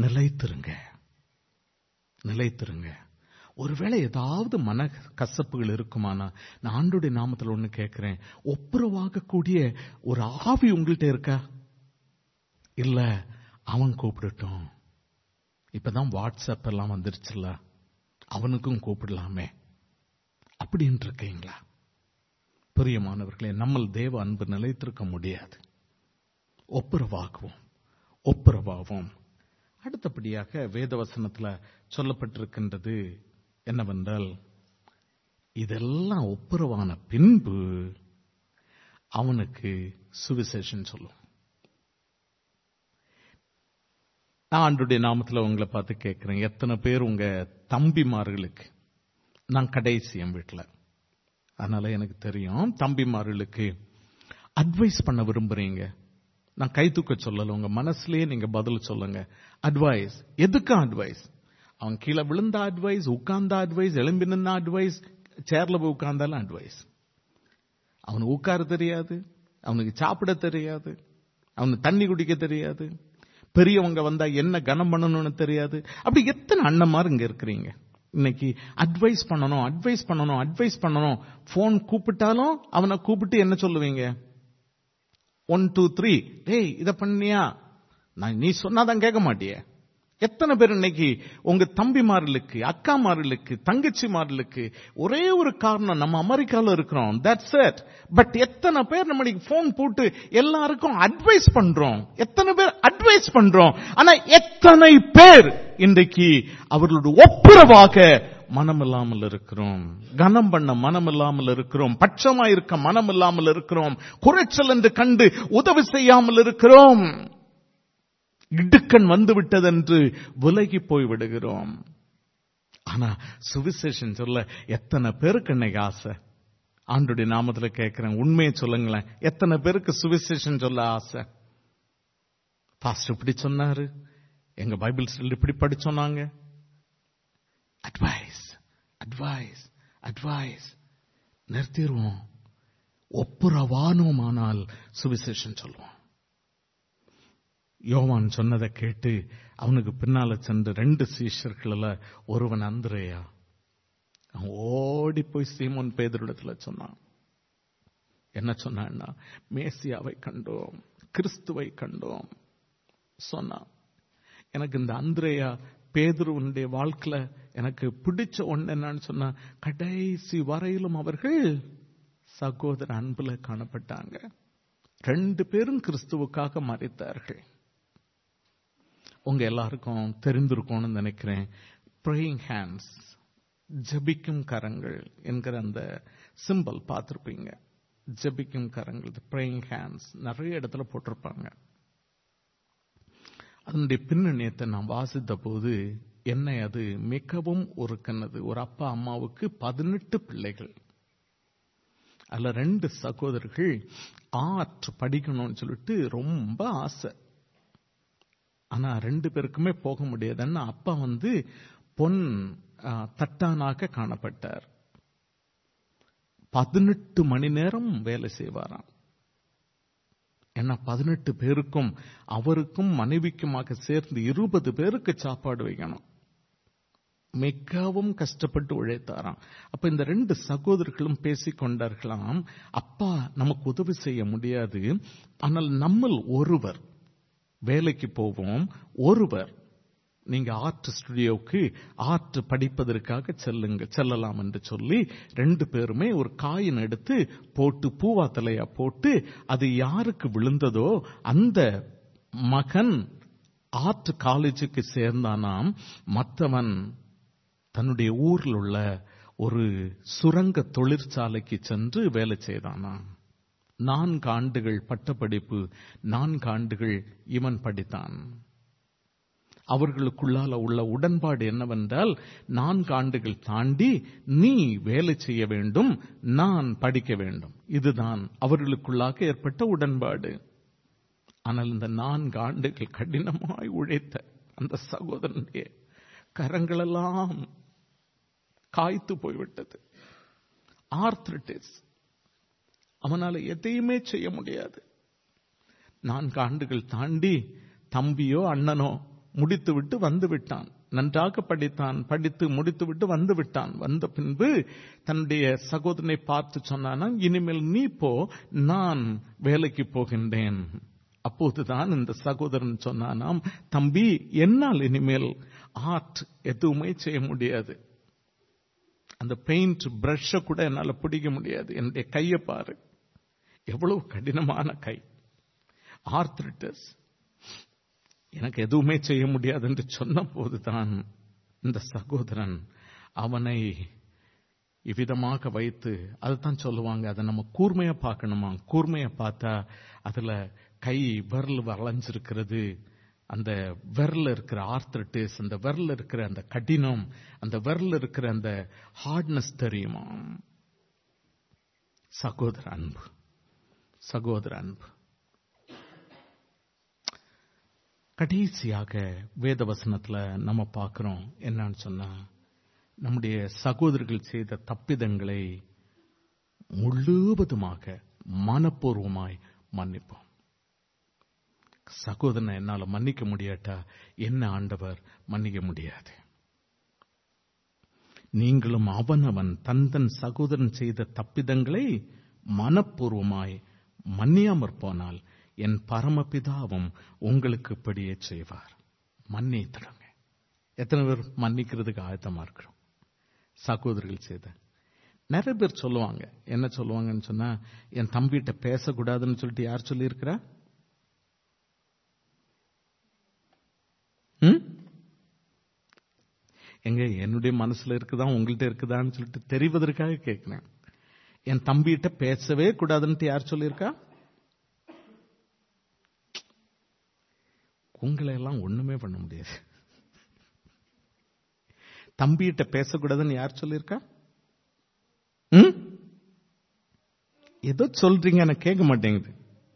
நிலைத்திருங்க. ஒருவேளை ஏதாவது மன கசப்புகள் இருக்குமானா, நான் ஆண்டவருடைய நாமத்தில் ஒண்ணு கேட்கிறேன், ஒப்புரவாகக்கூடிய ஒரு ஆவி உங்கள்கிட்ட இருக்கா? இல்ல, அவன் கூப்பிடட்டும். இப்பதான் வாட்ஸ்அப் எல்லாம் வந்துருச்சுல்ல, அவனுக்கும் கூப்பிடலாமே அப்படின்னு இருக்கீங்களா? பிரியமானவர்களே, நம்ம தேவ அன்பு நிலைத்திருக்க முடியாது. ஒப்புரவாகுவோம். அடுத்தபடியாக வேதவசனத்துல சொல்லப்பட்டிருக்கின்றது என்னவென்றால், இதெல்லாம் ஒப்புரவான பின்பு அவனுக்கு சுவிசேஷம் சொல்லும். நான் ஆண்டவருடைய நாமத்துல உங்களை பார்த்து கேட்கிறேன், எத்தனை பேர் உங்க தம்பிமார்களுக்கு, நான் கடைசி என் வீட்டுல, அதனால எனக்கு தெரியும், தம்பிமார்களுக்கு அட்வைஸ் பண்ண விரும்புறீங்க. நான் கை தூக்க சொல்லல, உங்க மனசுலயே நீங்க பதில் சொல்லுங்க. அட்வைஸ், எதுக்கு அட்வைஸ்? அவன் கீழே விழுந்தா அட்வைஸ், உட்கார்ந்தா அட்வைஸ், எழும்பி நின்னா அட்வைஸ், சேர்ல போய் உட்கார்ந்தாலும் அட்வைஸ். அவனுக்கு உட்கார தெரியாது, அவனுக்கு சாப்பிட தெரியாது, அவனுக்கு தண்ணி குடிக்க தெரியாது, பெரியவங்க வந்தா என்ன கனம் பண்ணணும்னு தெரியாது. அப்படி எத்தனை அண்ணன்மார் இங்க இருக்கிறீங்க? இன்னைக்கு அட்வைஸ் பண்ணணும். போன் கூப்பிட்டாலும் அவனை கூப்பிட்டு என்ன சொல்லுவீங்க? 1 2 3, டேய் இத பண்ணியா? நீ சொன்னாதான் கேட்க மாட்டியே. எத்தனை பேர் இன்னைக்கு உங்க தம்பிமார்களுக்கு, அக்காமார்களுக்கு, தங்கச்சிமார்களுக்கு ஒரே ஒரு காரணம், நம்ம அமெரிக்கால இருக்கிறோம், தட்ஸ் இட். பட் எத்தனை பேர் நம்மளுக்கு போன் போட்டு எல்லாருக்கும் அட்வைஸ் பண்றோம்? ஆனா எத்தனை பேர் இன்றைக்கு அவர்களுடைய ஒப்புரவாக மனம் இல்லாமல் இருக்கிறோம், கனம் பண்ண மனம் இல்லாமல் இருக்கிறோம், பட்சமா இருக்க மனம் இல்லாமல் இருக்கிறோம், குறைச்சல் என்று கண்டு உதவி செய்யாமல் இருக்கிறோம், இடுக்கண் வந்து விட்டதென்று விலகி போய் விடுகிறோம். ஆனா சுவிசேஷம் சொல்ல எத்தனை பேருக்கு இன்னைக்கு ஆசை? ஆண்டுடைய நாமத்துல கேட்கிறேன், உண்மையை சொல்லுங்களேன், எத்தனை பேருக்கு சுவிசேஷம் சொல்ல ஆசை? பாஸ்டர் இப்படி சொன்னாரு, எங்க பைபிள் ஸ்டடி இப்படி படிச்சோன்னாங்க. அட்வைஸ் அட்வைஸ் அட்வைஸ் நிறுத்திடுவோம். ஒப்புரவானோமானால் சுவிசேஷம் சொல்லுவோம். யோவான் சொன்னதை கேட்டு அவனுக்கு பின்னால சென்று 2 சீஷர்கள ஒருவன் அந்திரேயா, அவன் ஓடி போய் சீமோன் பேதுருவிடத்துல சொன்னான். என்ன சொன்னான்னா, மேசியாவை கண்டோம், கிறிஸ்துவை கண்டோம் சொன்னான். எனக்கு இந்த அந்திரேயா பேதுருவனுடைய வாழ்க்கையில எனக்கு பிடிச்ச ஒண்ணு என்னன்னு சொன்னா, கடைசி வரையிலும் அவர்கள் சகோதர அன்புல காணப்பட்டாங்க. 2 பேரும் கிறிஸ்துவுக்காக மரித்தார்கள். உங்க எல்லாருக்கும் தெரிந்திருக்கும்னு நினைக்கிறேன், praying hands, ஜெபிக்கும் கரங்கள் என்கிற அந்த சிம்பல் பார்த்திருப்பீங்க. ஜெபிக்கும் கரங்கள், praying hands நிறைய இடத்துல போட்டிருப்பாங்க. அதனுடைய பின்னணியத்தை நான் வாசித்த போது என்னை அது மிகவும் உருக்கினது. ஒரு அப்பா அம்மாவுக்கு 18 பிள்ளைகள், அதுல 2 சகோதரர்கள் ஆர்ட் படிக்கணும்னு சொல்லிட்டு ரொம்ப ஆசை. ஆனா 2 பேருக்குமே போக முடியாதுன்னு அப்பா பொன் தட்டானாக காணப்பட்டார். 18 மணி நேரம் வேலை செய்வாராம். ஏன்னா 18 பேருக்கும் அவருக்கும் மனைவிக்குமாக சேர்ந்து 20 பேருக்கு சாப்பாடு வைக்கணும். மிகவும் கஷ்டப்பட்டு உழைத்தாராம். அப்ப இந்த 2 சகோதரர்களும் பேசிக்கொண்டார்களாம், அப்பா நமக்கு உதவி செய்ய முடியாது, ஆனால் நம்மில் ஒருவர் வேலைக்கு போவோம், ஒருவர் நீங்க ஆர்ட் ஸ்டுடியோவுக்கு ஆர்ட் படிப்பதற்காக செல்லலாம் என்று சொல்லி 2 பேருமே ஒரு காயின் எடுத்து போட்டு பூவா தலையா போட்டு அது யாருக்கு விழுந்ததோ அந்த மகன் ஆர்ட் காலேஜுக்கு சேர்ந்தானாம். மற்றவன் தன்னுடைய ஊரில் உள்ள ஒரு சுரங்க தொழிற்சாலைக்கு சென்று வேலை செய்தானாம். 4 ஆண்டுகள் பட்டப்படிப்பு, 4 ஆண்டுகள் இவன் படித்தான். அவர்களுக்குள்ளால உள்ள உடன்பாடு என்னவென்றால், 4 ஆண்டுகள் தாண்டி நீ வேலை செய்ய வேண்டும், நான் படிக்க வேண்டும். இதுதான் அவர்களுக்குள்ளாக ஏற்பட்ட உடன்பாடு. ஆனால் இந்த 4 ஆண்டுகள் கடினமாய் உழைத்த அந்த சகோதரனுடைய கரங்களெல்லாம் காய்த்து போய்விட்டது. ஆர்த்ரிட்டிஸ், அவனால எதையுமே செய்ய முடியாது. 4 ஆண்டுகள் தாண்டி தம்பியோ அண்ணனோ முடித்துவிட்டு வந்து விட்டான். நன்றாக படித்தான், படித்து முடித்துவிட்டு வந்து விட்டான். வந்த பின்பு தன்னுடைய சகோதரனை பார்த்து சொன்னானா, இனிமேல் நீ போ, நான் வேலைக்கு போகின்றேன். அப்போதுதான் இந்த சகோதரன் சொன்னானாம், தம்பி என்னால் இனிமேல் ஆர்ட் எதுவுமே செய்ய முடியாது, அந்த பெயிண்ட் பிரஷ கூட என்னால பிடிக்க முடியாது, என்னுடைய கையை பாரு எவ்வளவு கடினமான கை, ஆர்த்ரிட்டிஸ், எனக்கு எதுவுமே செய்ய முடியாது என்று சொன்ன போதுதான் இந்த சகோதரன் அவனை இவ்விதமாக வைத்து, அதுதான் சொல்லுவாங்க, அதை நம்ம கூர்மையா பார்க்கணுமா, கூர்மையா பார்த்தா அதுல கை விரல் வளைஞ்சிருக்கிறது, அந்த விரல் இருக்கிற ஆர்த்ரிட்டிஸ், அந்த விரல் இருக்கிற அந்த கடினம், அந்த விரல் இருக்கிற அந்த ஹார்ட்னஸ் தெரியுமா. சகோதர அன்பு, சகோதர அன்பு. கடைசியாக வேத வசனத்துல நம்ம பார்க்கிறோம் என்னன்னு சொன்னா, நம்முடைய சகோதரர்கள் செய்த தப்பிதங்களை முழுவதுமாக மனப்பூர்வமாய் மன்னிப்போம். சகோதரனை என்னால மன்னிக்க முடியாட்டா என்ன ஆண்டவர் மன்னிக்க முடியாது. நீங்களும் அவனவன் தன் சகோதரன் செய்த தப்பிதங்களை மனப்பூர்வமாய் மன்னியாமற் போனால் என் பரமபிதாவும் உங்களுக்கு இப்படியே செய்வார். மன்னித்திடுங்க. எத்தனை பேர் மன்னிக்கிறதுக்கு ஆயத்தமா இருக்கிறோம்? சகோதரர்கள் செய்த நிறைய பேர் சொல்லுவாங்க, என்ன சொல்லுவாங்கன்னு சொன்னா, என் தம்பிகிட்ட பேசக்கூடாதுன்னு சொல்லிட்டு யார் சொல்லி இருக்கிறா? எங்க என்னுடைய மனசுல இருக்குதா உங்கள்கிட்ட இருக்குதான்னு சொல்லிட்டு தெரிவதற்காக கேட்கிறேன். என் தம்பிகிட்ட பேசவே கூடாதுன்னு யார் சொல்லியிருக்கா? உங்களை எல்லாம் ஒண்ணுமே பண்ண முடியாது. தம்பிகிட்ட பேசக்கூடாதுன்னு யார் சொல்லியிருக்கா? ஏதோ சொல்றீங்க, எனக்கு கேட்க மாட்டேங்குது.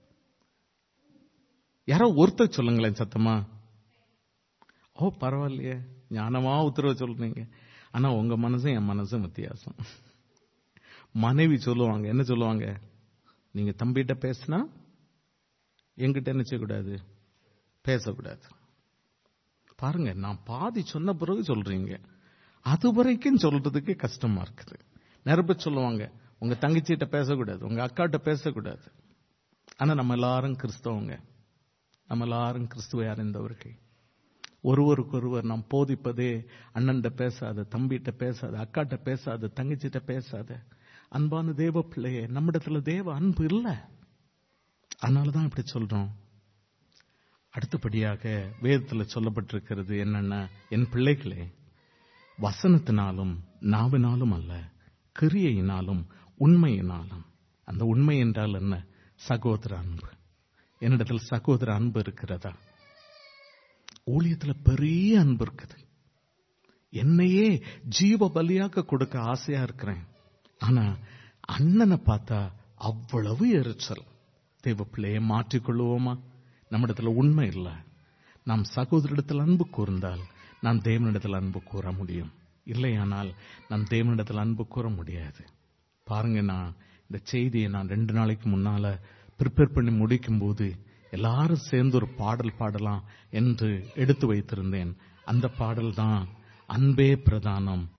யாரோ ஒருத்தர் சொல்லுங்களேன் சத்தமா. ஓ பரவாயில்லையே, ஞானமா உத்தரவு சொல்றீங்க. ஆனா உங்க மனசும் என் மனசும் வித்தியாசம். மனைவி சொல்லுவாங்க, என்ன சொல்லுவாங்க? நீங்க தம்பிகிட்ட பேசினா என்கிட்ட என்ன செய்யக்கூடாது? பேசக்கூடாது. பாருங்க, நான் பாதி சொன்ன பிறகு சொல்றீங்க. அது வரைக்கும் சொல்றதுக்கு கஷ்டமா இருக்குது. நிறைய சொல்லுவாங்க, உங்க தங்கச்சிகிட்ட பேசக்கூடாது, உங்க அக்காட்ட பேசக்கூடாது. ஆனா நம்ம எல்லாரும் கிறிஸ்தவங்க, நம்ம எல்லாரும் கிறிஸ்துவை அறிந்தவர்கள். ஒருவருக்கொருவர் நாம் போதிப்பதே, அண்ணன்ட்ட பேசாத, தம்பிகிட்ட பேசாத, அக்காட்ட பேசாத, தங்கச்சிட்ட பேசாத. அன்பான தேவ பிள்ளையே, நம்மிடத்துல தேவ அன்பு இல்லை. அதனாலதான் இப்படி சொல்றோம். அடுத்தபடியாக வேதத்துல சொல்லப்பட்டிருக்கிறது என்னன்னா, என் பிள்ளைகளே, வசனத்தினாலும் நாவினாலும் அல்ல, கிரியையினாலும் உண்மையினாலும். அந்த உண்மை என்றால் என்ன? சகோதர அன்பு. என்னிடத்துல சகோதர அன்பு இருக்கிறதா? ஊழியத்துல பெரிய அன்பு இருக்குது. என்னையே ஜீவ பலியாக கொடுக்க ஆசையா இருக்கிறேன். ஆனா அண்ணனை பார்த்தா அவ்வளவு எரிச்சல். தேவ பிள்ளையை மாற்றிக்கொள்ளுவோமா? நம்மிடத்துல உண்மை இல்லை. நாம் சகோதரிடத்தில் அன்பு கூர்ந்தால் நாம் தேவனிடத்தில் அன்பு கூற முடியும். இல்லையானால் நாம் தேவனிடத்தில் அன்பு கூற முடியாது. பாருங்க, நான் இந்த செய்தியை 2 நாளைக்கு முன்னால ப்ரிப்பேர் பண்ணி முடிக்கும் போது எல்லாரும் சேர்ந்து ஒரு பாடல் பாடலாம் என்று எடுத்து வைத்திருந்தேன். அந்த பாடல் தான், அன்பே பிரதானம்